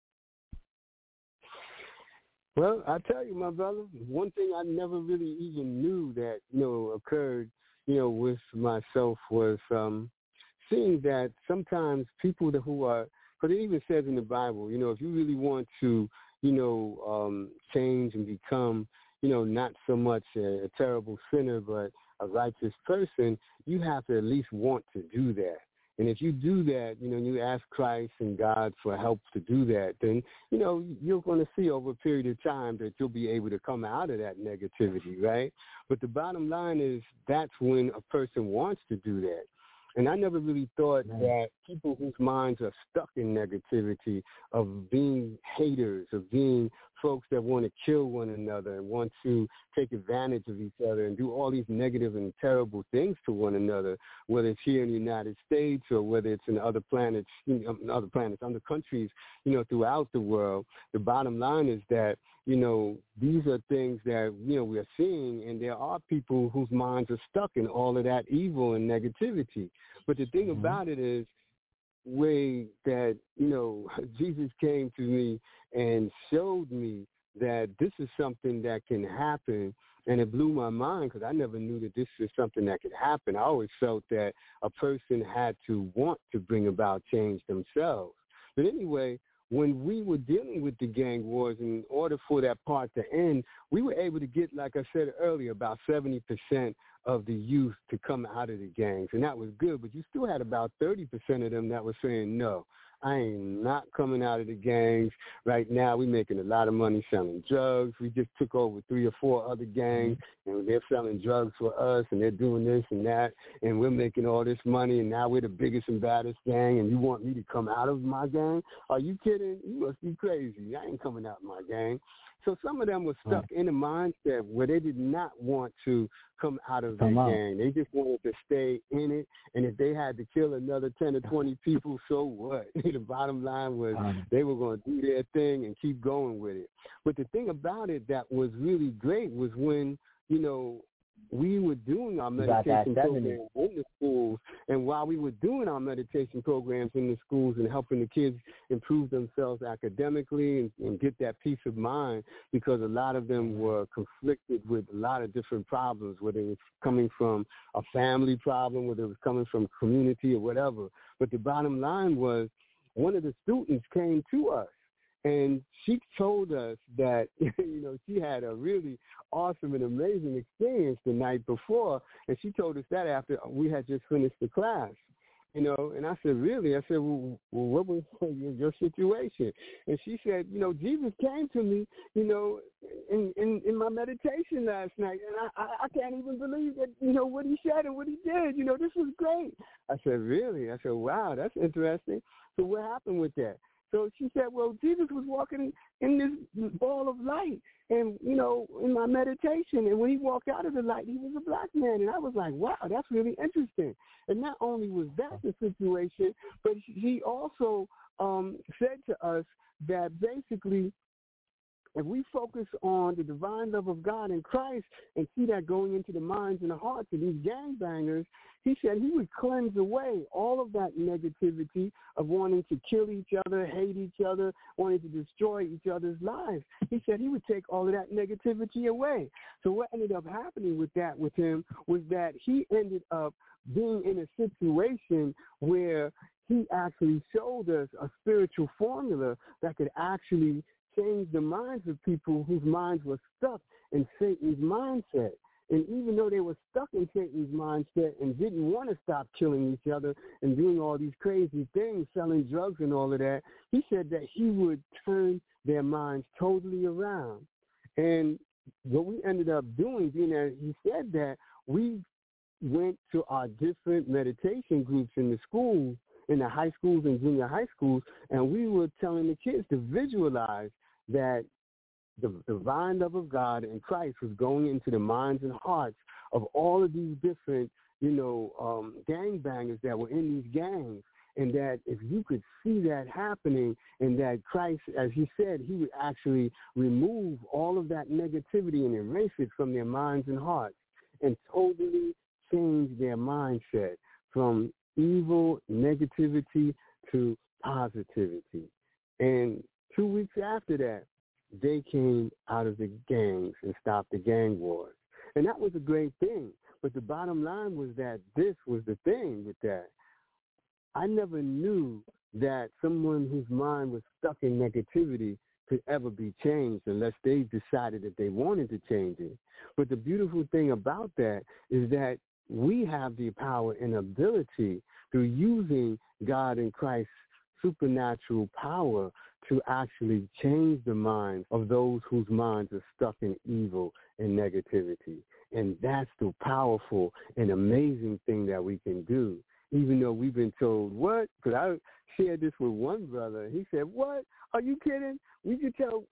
Speaker 4: Well, I tell you, my brother, one thing I never really even knew that, occurred, with myself was seeing that sometimes people who are, because it even says in the Bible, if you really want to, change and become, not so much a terrible sinner, but a righteous person, you have to at least want to do that. And if you do that, you ask Christ and God for help to do that, then, you're going to see over a period of time that you'll be able to come out of that negativity, right? But the bottom line is that's when a person wants to do that. And I never really thought that people whose minds are stuck in negativity, of being haters, of being folks that want to kill one another and want to take advantage of each other and do all these negative and terrible things to one another, whether it's here in the United States or whether it's in other planets, other countries, throughout the world. The bottom line is that, these are things that, we are seeing, and there are people whose minds are stuck in all of that evil and negativity. But the thing about it is, way that, Jesus came to me and showed me that this is something that can happen, and it blew my mind because I never knew that this is something that could happen. I always felt that a person had to want to bring about change themselves. But anyway, when we were dealing with the gang wars, in order for that part to end, we were able to get, like I said earlier, about 70% of the youth to come out of the gangs, and that was good. But you still had about 30% of them that were saying, no, I ain't not coming out of the gangs. Right now, we're making a lot of money selling drugs. We just took over 3 or 4 other gangs, and they're selling drugs for us, and they're doing this and that, and we're making all this money, and now we're the biggest and baddest gang, and you want me to come out of my gang? Are you kidding? You must be crazy. I ain't coming out of my gang. So some of them were stuck in a mindset where they did not want to come out of their gang. They just wanted to stay in it, and if they had to kill another 10 or 20 people, so what? The bottom line was they were going to do their thing and keep going with it. But the thing about it that was really great was when, we were doing our meditation programs in the schools, and while we were doing our meditation programs in the schools and helping the kids improve themselves academically and get that peace of mind, because a lot of them were conflicted with a lot of different problems, whether it was coming from a family problem, whether it was coming from community or whatever. But the bottom line was, one of the students came to us, and she told us that, she had a really awesome and amazing experience the night before, and she told us that after we had just finished the class, and I said, really? I said, well, what was your situation? And she said, Jesus came to me, in my meditation last night, and I can't even believe that, what he said and what he did. This was great. I said, really? I said, wow, that's interesting. So what happened with that? So she said, well, Jesus was walking in this ball of light and, in my meditation. And when he walked out of the light, he was a black man. And I was like, wow, that's really interesting. And not only was that the situation, but he also said to us that basically, if we focus on the divine love of God in Christ and see that going into the minds and the hearts of these gangbangers, he said he would cleanse away all of that negativity of wanting to kill each other, hate each other, wanting to destroy each other's lives. He said he would take all of that negativity away. So what ended up happening with him was that he ended up being in a situation where he actually showed us a spiritual formula that could actually change the minds of people whose minds were stuck in Satan's mindset. And even though they were stuck in Satan's mindset and didn't want to stop killing each other and doing all these crazy things, selling drugs and all of that, he said that he would turn their minds totally around. And what we ended up doing, being that he said that, we went to our different meditation groups in the schools, in the high schools and junior high schools, and we were telling the kids to visualize that the divine love of God and Christ was going into the minds and hearts of all of these different, gangbangers that were in these gangs, and that if you could see that happening, and that Christ, as he said, he would actually remove all of that negativity and erase it from their minds and hearts and totally change their mindset from evil, negativity to positivity. And 2 weeks after that, they came out of the gangs and stopped the gang wars. And that was a great thing. But the bottom line was that this was the thing with that. I never knew that someone whose mind was stuck in negativity could ever be changed unless they decided that they wanted to change it. But the beautiful thing about that is that we have the power and ability through using God and Christ's supernatural power to actually change the minds of those whose minds are stuck in evil and negativity. And that's the powerful and amazing thing that we can do. Even though we've been told, what? Because I shared this with one brother. He said, what? Are you kidding? We could tell,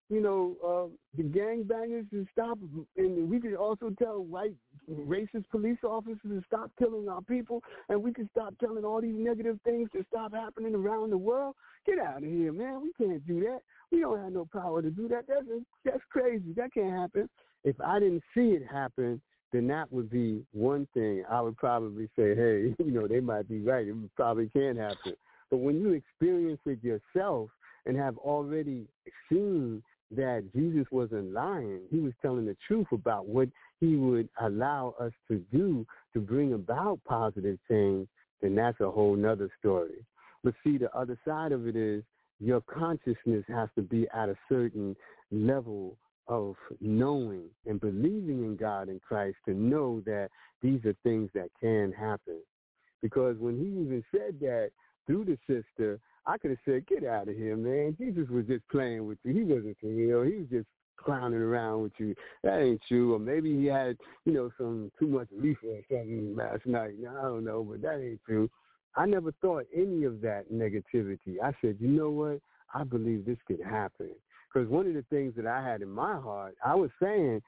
Speaker 4: the gangbangers to stop, and we could also tell white racist police officers to stop killing our people, and we could stop telling all these negative things to stop happening around the world. Get out of here, man. We can't do that. We don't have no power to do that. That's crazy. That can't happen. If I didn't see it happen, then that would be one thing. I would probably say, hey, they might be right. It probably can happen. But when you experience it yourself and have already seen that Jesus wasn't lying, he was telling the truth about what he would allow us to do to bring about positive change, then that's a whole nother story. But see, the other side of it is your consciousness has to be at a certain level of knowing and believing in God and Christ to know that these are things that can happen. Because when he even said that through the sister, I could have said, get out of here, man. Jesus was just playing with you. He wasn't for real. He was just clowning around with you. That ain't true. Or maybe he had, some too much reefer or something last night. I don't know, but that ain't true. I never thought any of that negativity. I said, you know what? I believe this could happen. Because one of the things that I had in my heart, I was saying,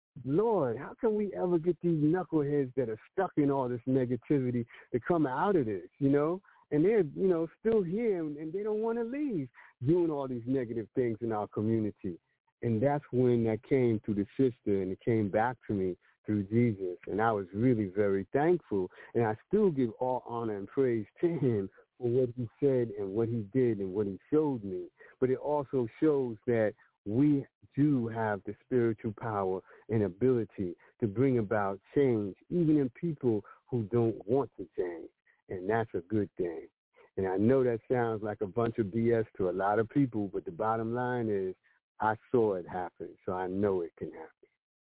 Speaker 4: Lord, how can we ever get these knuckleheads that are stuck in all this negativity to come out of this, And they're, still here and they don't want to leave doing all these negative things in our community. And that's when that came through the sister and it came back to me through Jesus. And I was really very thankful. And I still give all honor and praise to him for what he said and what he did and what he showed me. But it also shows that we do have the spiritual power and ability to bring about change, even in people who don't want to change. And that's a good thing. And I know that sounds like a bunch of BS to a lot of people, but the bottom line is I saw it happen, so I know it can happen.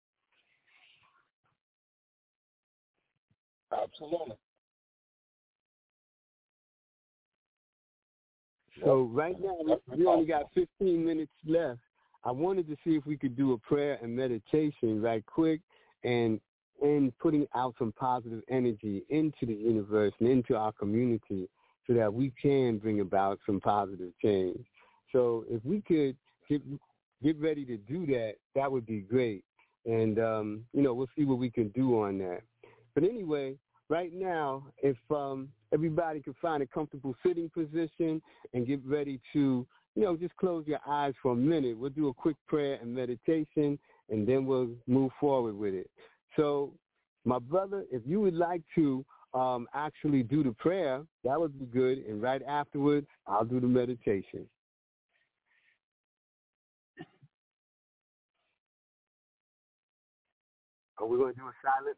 Speaker 6: Absolutely.
Speaker 4: So right now, we only got 15 minutes left. I wanted to see if we could do a prayer and meditation right quick and putting out some positive energy into the universe and into our community so that we can bring about some positive change. So if we could get ready to do that, that would be great. And, we'll see what we can do on that. But anyway, right now, if everybody could find a comfortable sitting position and get ready to, just close your eyes for a minute. We'll do a quick prayer and meditation, and then we'll move forward with it. So, my brother, if you would like to actually do the prayer, that would be good. And right afterwards, I'll do the meditation. Are we going to do a silent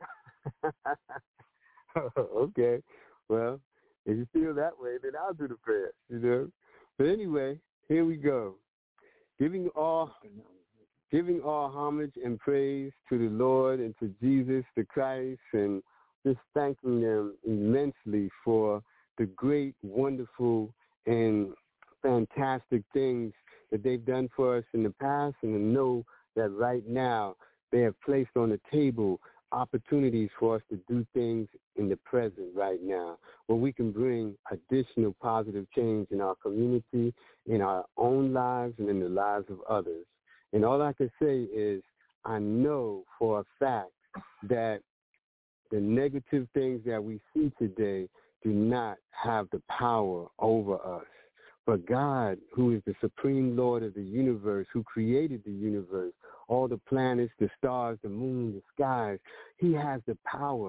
Speaker 4: prayer? Okay. Well, if you feel that way, then I'll do the prayer, But anyway, here we go. Giving all homage and praise to the Lord and to Jesus, the Christ, and just thanking them immensely for the great, wonderful, and fantastic things that they've done for us in the past, and to know that right now they have placed on the table opportunities for us to do things in the present right now, where we can bring additional positive change in our community, in our own lives, and in the lives of others. And all I can say is I know for a fact that the negative things that we see today do not have the power over us. But God, who is the supreme Lord of the universe, who created the universe, all the planets, the stars, the moon, the skies, he has the power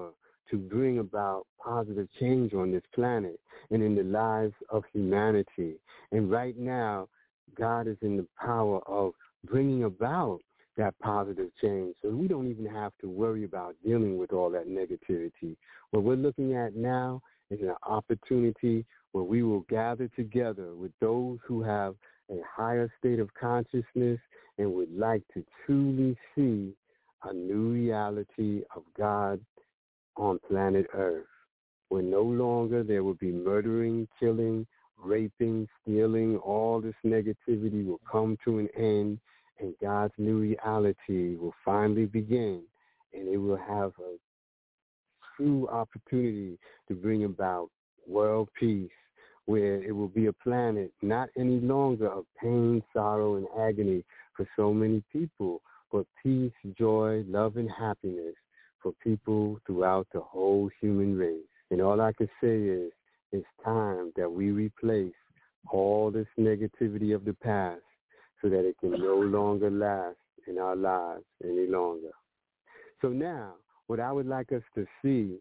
Speaker 4: to bring about positive change on this planet and in the lives of humanity. And right now, God is in the power of bringing about that positive change. So we don't even have to worry about dealing with all that negativity. What we're looking at now is an opportunity where we will gather together with those who have a higher state of consciousness and would like to truly see a new reality of God on planet Earth, where no longer there will be murdering, killing, raping, stealing. All this negativity will come to an end, and God's new reality will finally begin, and it will have a true opportunity to bring about world peace, where it will be a planet not any longer of pain, sorrow, and agony for so many people, but peace, joy, love, and happiness for people throughout the whole human race. And all I can say is it's time that we replace all this negativity of the past so that it can no longer last in our lives any longer. So now, what I would like us to see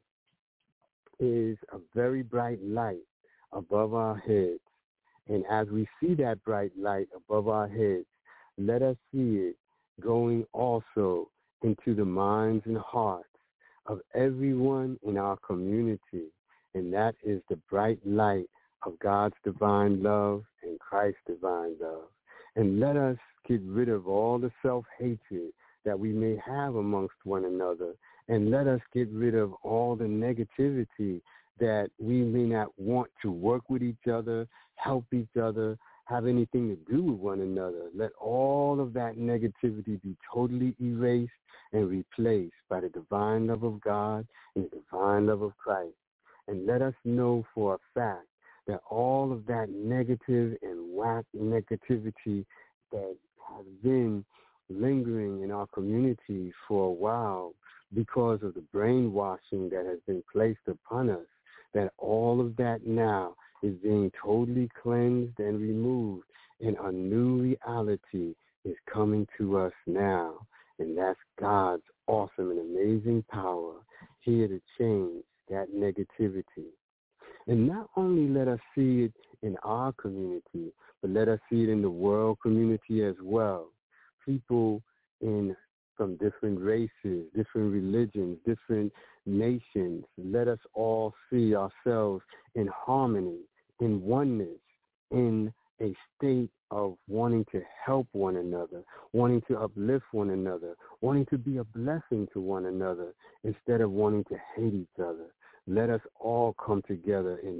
Speaker 4: is a very bright light above our heads. And as we see that bright light above our heads, let us see it going also into the minds and hearts of everyone in our community. And that is the bright light of God's divine love and Christ's divine love. And let us get rid of all the self-hatred that we may have amongst one another. And let us get rid of all the negativity that we may not want to work with each other, help each other, have anything to do with one another. Let all of that negativity be totally erased and replaced by the divine love of God and the divine love of Christ. And let us know for a fact that all of that negative and whack negativity that has been lingering in our community for a while because of the brainwashing that has been placed upon us, that all of that now is being totally cleansed and removed, and a new reality is coming to us now. And that's God's awesome and amazing power here to change that negativity. And not only let us see it in our community, but let us see it in the world community as well. People from different races, different religions, different nations, let us all see ourselves in harmony, in oneness, in a state of wanting to help one another, wanting to uplift one another, wanting to be a blessing to one another instead of wanting to hate each other. Let us all come together in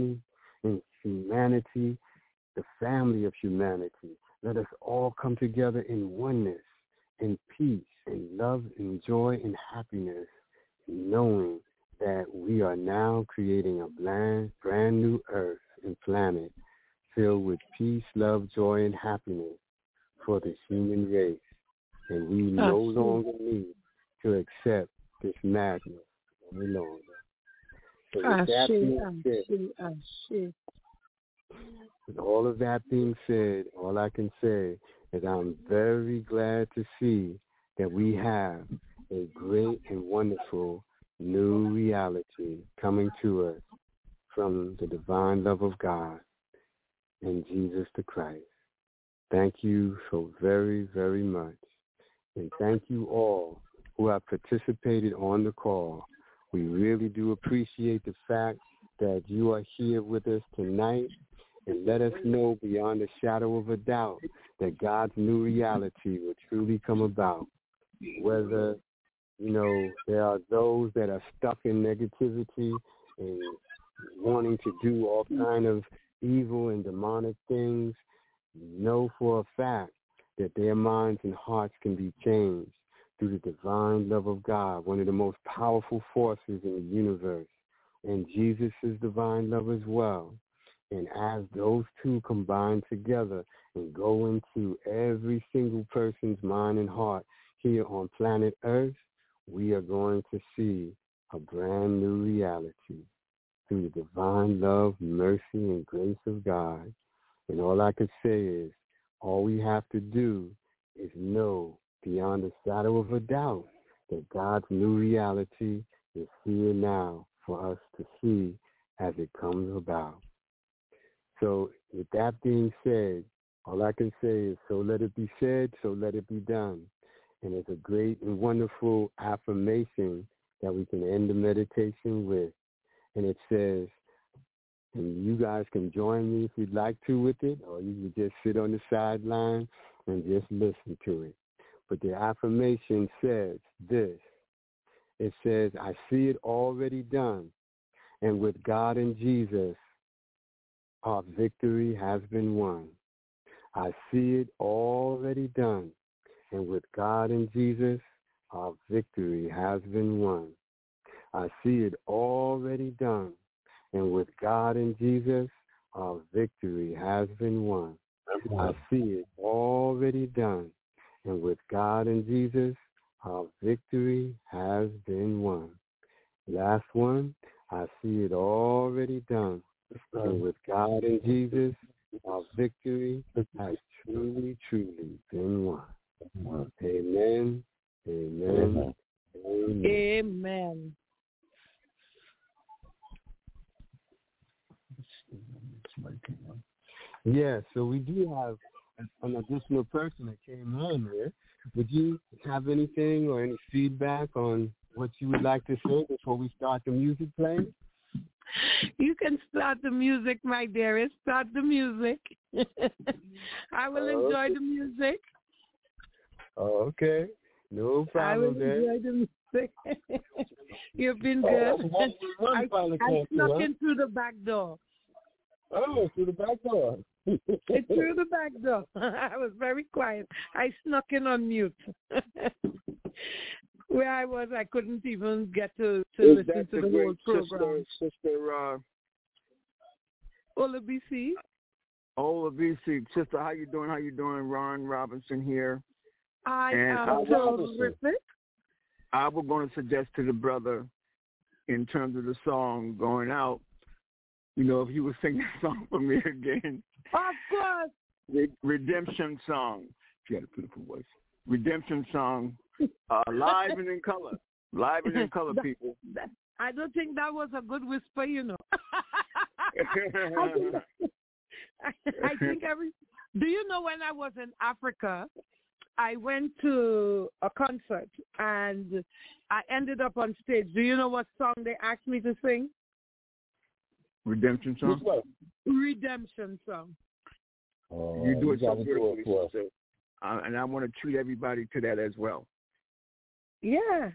Speaker 4: humanity, the family of humanity. Let us all come together in oneness, in peace, in love, in joy, and happiness, knowing that we are now creating a brand new earth and planet filled with peace, love, joy, and happiness for the human race. And we no longer need to accept this madness any longer. So with all of that being said, all I can say is I'm very glad to see that we have a great and wonderful new reality coming to us from the divine love of God and Jesus the Christ. Thank you so very, very much. And thank you all who have participated on the call. We really do appreciate the fact that you are here with us tonight, and let us know beyond a shadow of a doubt that God's new reality will truly come about. Whether, there are those that are stuck in negativity and wanting to do all kind of evil and demonic things, know for a fact that their minds and hearts can be changed through the divine love of God, one of the most powerful forces in the universe, and Jesus' divine love as well. And as those two combine together and go into every single person's mind and heart here on planet Earth, we are going to see a brand new reality through the divine love, mercy, and grace of God. And all I can say is, all we have to do is know beyond a shadow of a doubt that God's new reality is here now for us to see as it comes about. So with that being said, all I can say is, so let it be said, so let it be done. And it's a great and wonderful affirmation that we can end the meditation with. And it says, and you guys can join me if you'd like to with it, or you can just sit on the sideline and just listen to it. But the affirmation says this. It says, I see it already done. And with God and Jesus, our victory has been won. I see it already done. And with God and Jesus, our victory has been won. I see it already done. And with God and Jesus, our victory has been won. I see it already done. And with God and Jesus, our victory has been won. Last one, I see it already done. And with God and Jesus, our victory has truly, truly been won. Amen. Amen. Amen.
Speaker 8: Amen.
Speaker 4: Yeah, so we do have an additional person that came on here. Would you have anything or any feedback on what you would like to say before we start the music playing?
Speaker 8: You can start the music, my dearest. Start the music. I will enjoy the music.
Speaker 4: Okay. No problem,
Speaker 8: I will enjoy the music. You've been good. I snuck in through the back door.
Speaker 4: Oh, through the back door.
Speaker 8: It's through the back door. I was very quiet. I snuck in on mute. Where I was, I couldn't even get to listen to the whole program.
Speaker 9: Sister
Speaker 8: Ola BC.
Speaker 9: Ola BC. Sister, how you doing? How you doing? Ron Robinson here.
Speaker 8: I am terrific.
Speaker 9: I was going to suggest to the brother, in terms of the song going out, if he would sing that song for me again.
Speaker 8: Of course.
Speaker 9: Redemption song. She had a beautiful voice. Redemption song. Live and in color. Live and in color, people.
Speaker 8: I don't think that was a good whisper, I think do you know when I was in Africa, I went to a concert and I ended up on stage. Do you know what song they asked me to sing?
Speaker 9: Redemption song?
Speaker 8: Redemption song.
Speaker 9: You do it so beautifully, sister. And I want to treat everybody to that as well.
Speaker 8: Yeah.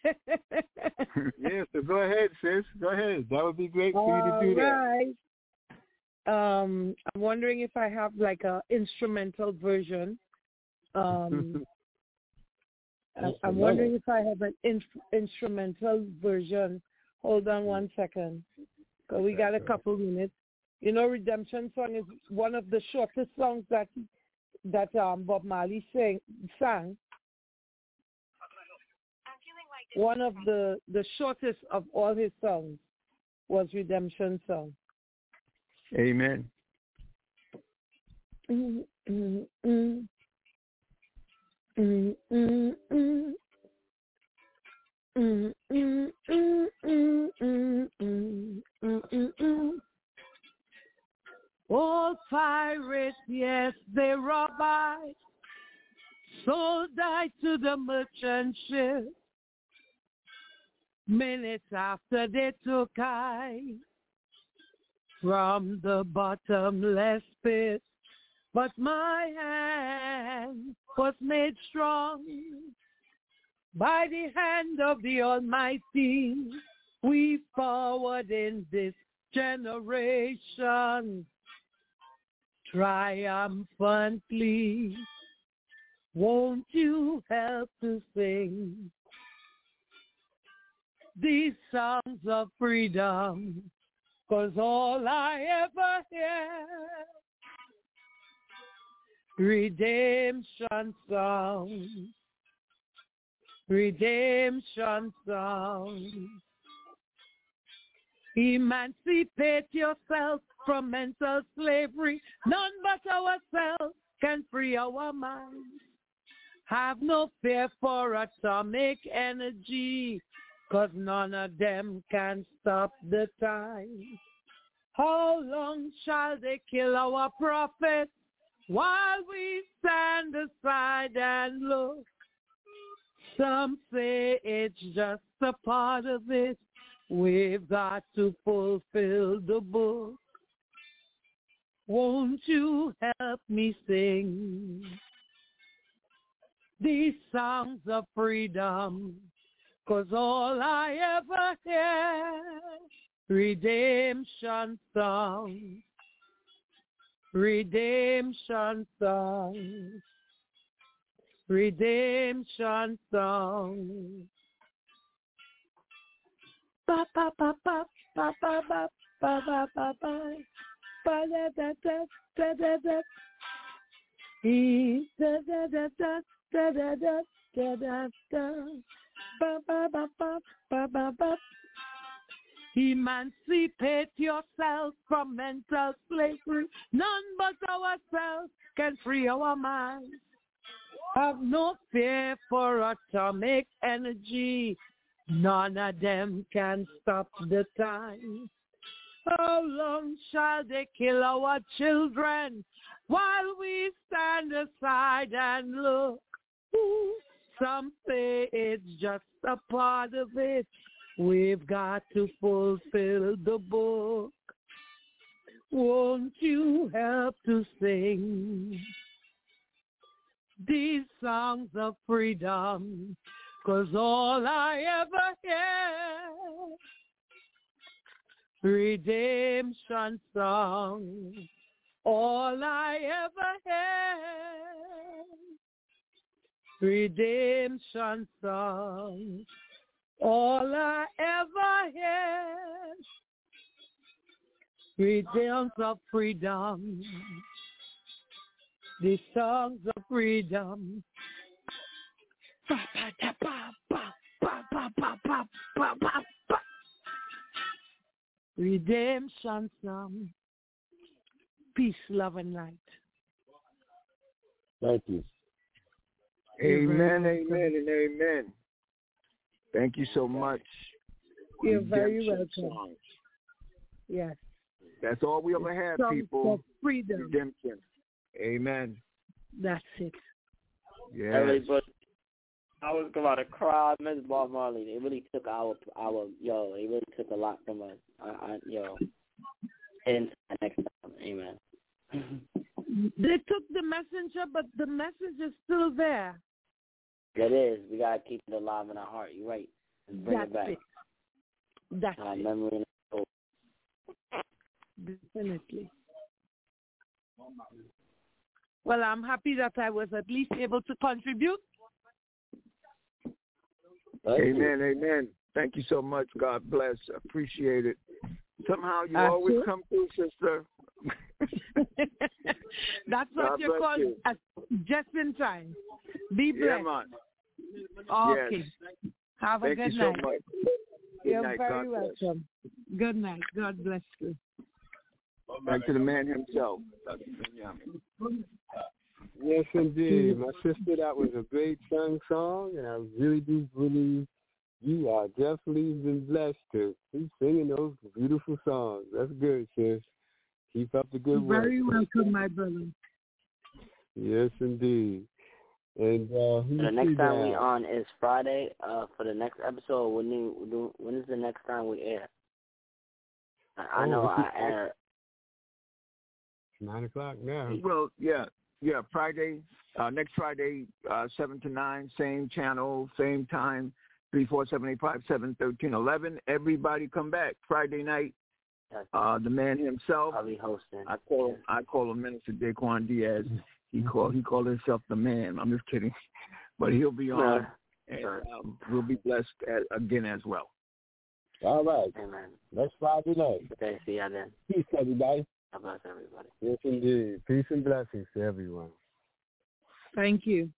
Speaker 4: Yeah, so go ahead, sis. Go ahead. That would be great for you to do that.
Speaker 8: I'm wondering if I have like a instrumental version. I'm wondering if I have an instrumental version. Hold on one second. So we got a couple minutes. Redemption song is one of the shortest songs that Bob Marley sang. One of the shortest of all his songs was Redemption song.
Speaker 9: Amen.
Speaker 8: All pirates, yes, they robbed I, sold I to the merchant ship. Minutes after they took I from the bottomless pit, but my hand was made strong by the hand of the Almighty. We forward in this generation triumphantly. Won't you help to sing these songs of freedom? 'Cause all I ever hear, redemption songs, redemption songs. Emancipate yourself from mental slavery. None but ourselves can free our minds. Have no fear for atomic energy. 'cause none of them can stop the time. How long shall they kill our prophets while we stand aside and look? Some say it's just a part of it. We've got to fulfill the book. Won't you help me sing these songs of freedom? 'Cause all I ever hear, redemption songs, redemption songs, redemption songs. Ba ba ba ba ba ba ba ba ba ba ba ba da da da da da da. Da da da da da da da da da da. Ba ba ba ba ba ba ba. Emancipate yourself from mental slavery. None but ourselves can free our minds. Have no fear for atomic energy. None of them can stop the time. How long shall they kill our children while we stand aside and look? Some say it's just a part of it. We've got to fulfill the book. Won't you help to sing these songs of freedom? 'Cause all I ever hear, redemption songs. All I ever hear, redemption songs. All I ever hear, redemption of freedom. The songs of freedom. Redemption song. Peace, love, and light.
Speaker 6: Thank you.
Speaker 9: Amen, amen, and amen. Thank you so much.
Speaker 8: You're very
Speaker 9: Redemption
Speaker 8: welcome.
Speaker 9: songs.
Speaker 8: Yes.
Speaker 9: That's all we ever had,
Speaker 8: Songs
Speaker 9: people.
Speaker 8: of freedom.
Speaker 9: Redemption. Amen.
Speaker 8: That's it.
Speaker 9: Yeah.
Speaker 3: Everybody, I was about to cry. Miss Bob Marley. It really took it really took a lot from us. And next time, amen.
Speaker 8: They took the messenger, but the message is still there.
Speaker 3: It is. We gotta keep it alive in our heart. You're right. Let's bring it back.
Speaker 8: That's it.
Speaker 3: Memory and soul.
Speaker 8: Definitely. Well, I'm happy that I was at least able to contribute.
Speaker 9: Amen, amen. Thank you so much. God bless. Appreciate it. Somehow you always come through, sister.
Speaker 8: That's what
Speaker 9: God
Speaker 8: you're called, just in time. Be blessed.
Speaker 9: Yeah, man.
Speaker 8: Okay.
Speaker 9: Yes.
Speaker 8: Have a
Speaker 9: Thank
Speaker 8: good
Speaker 9: you
Speaker 8: night.
Speaker 9: so much. Good
Speaker 8: You're
Speaker 9: night.
Speaker 8: very
Speaker 9: God bless.
Speaker 8: welcome. Good night. God bless you.
Speaker 9: Back to the man himself, Dr. Benjamin.
Speaker 4: Yes, indeed. My sister, that was a great song, and I really do believe you are definitely been blessed to keep singing those beautiful songs. That's good, sis. Keep up the good work.
Speaker 8: Very welcome, my brother.
Speaker 4: Yes, indeed. And
Speaker 3: the next time we on is Friday. For the next episode, when is the next time we air? I know I air.
Speaker 4: 9 o'clock now.
Speaker 9: Well, yeah, Friday, next Friday, 7 to 9, same channel, same time, 347-857-1311. Everybody come back Friday night. The man himself.
Speaker 3: I'll be hosting.
Speaker 9: I call him Minister Daquan Diaz. He called himself the man. I'm just kidding, but he'll be on, and we'll be blessed again as well.
Speaker 6: All right.
Speaker 3: Amen.
Speaker 6: Next Friday night.
Speaker 3: Okay, see ya then.
Speaker 6: Peace, everybody.
Speaker 3: God bless everybody.
Speaker 4: Yes, indeed. Peace and blessings to everyone.
Speaker 8: Thank you.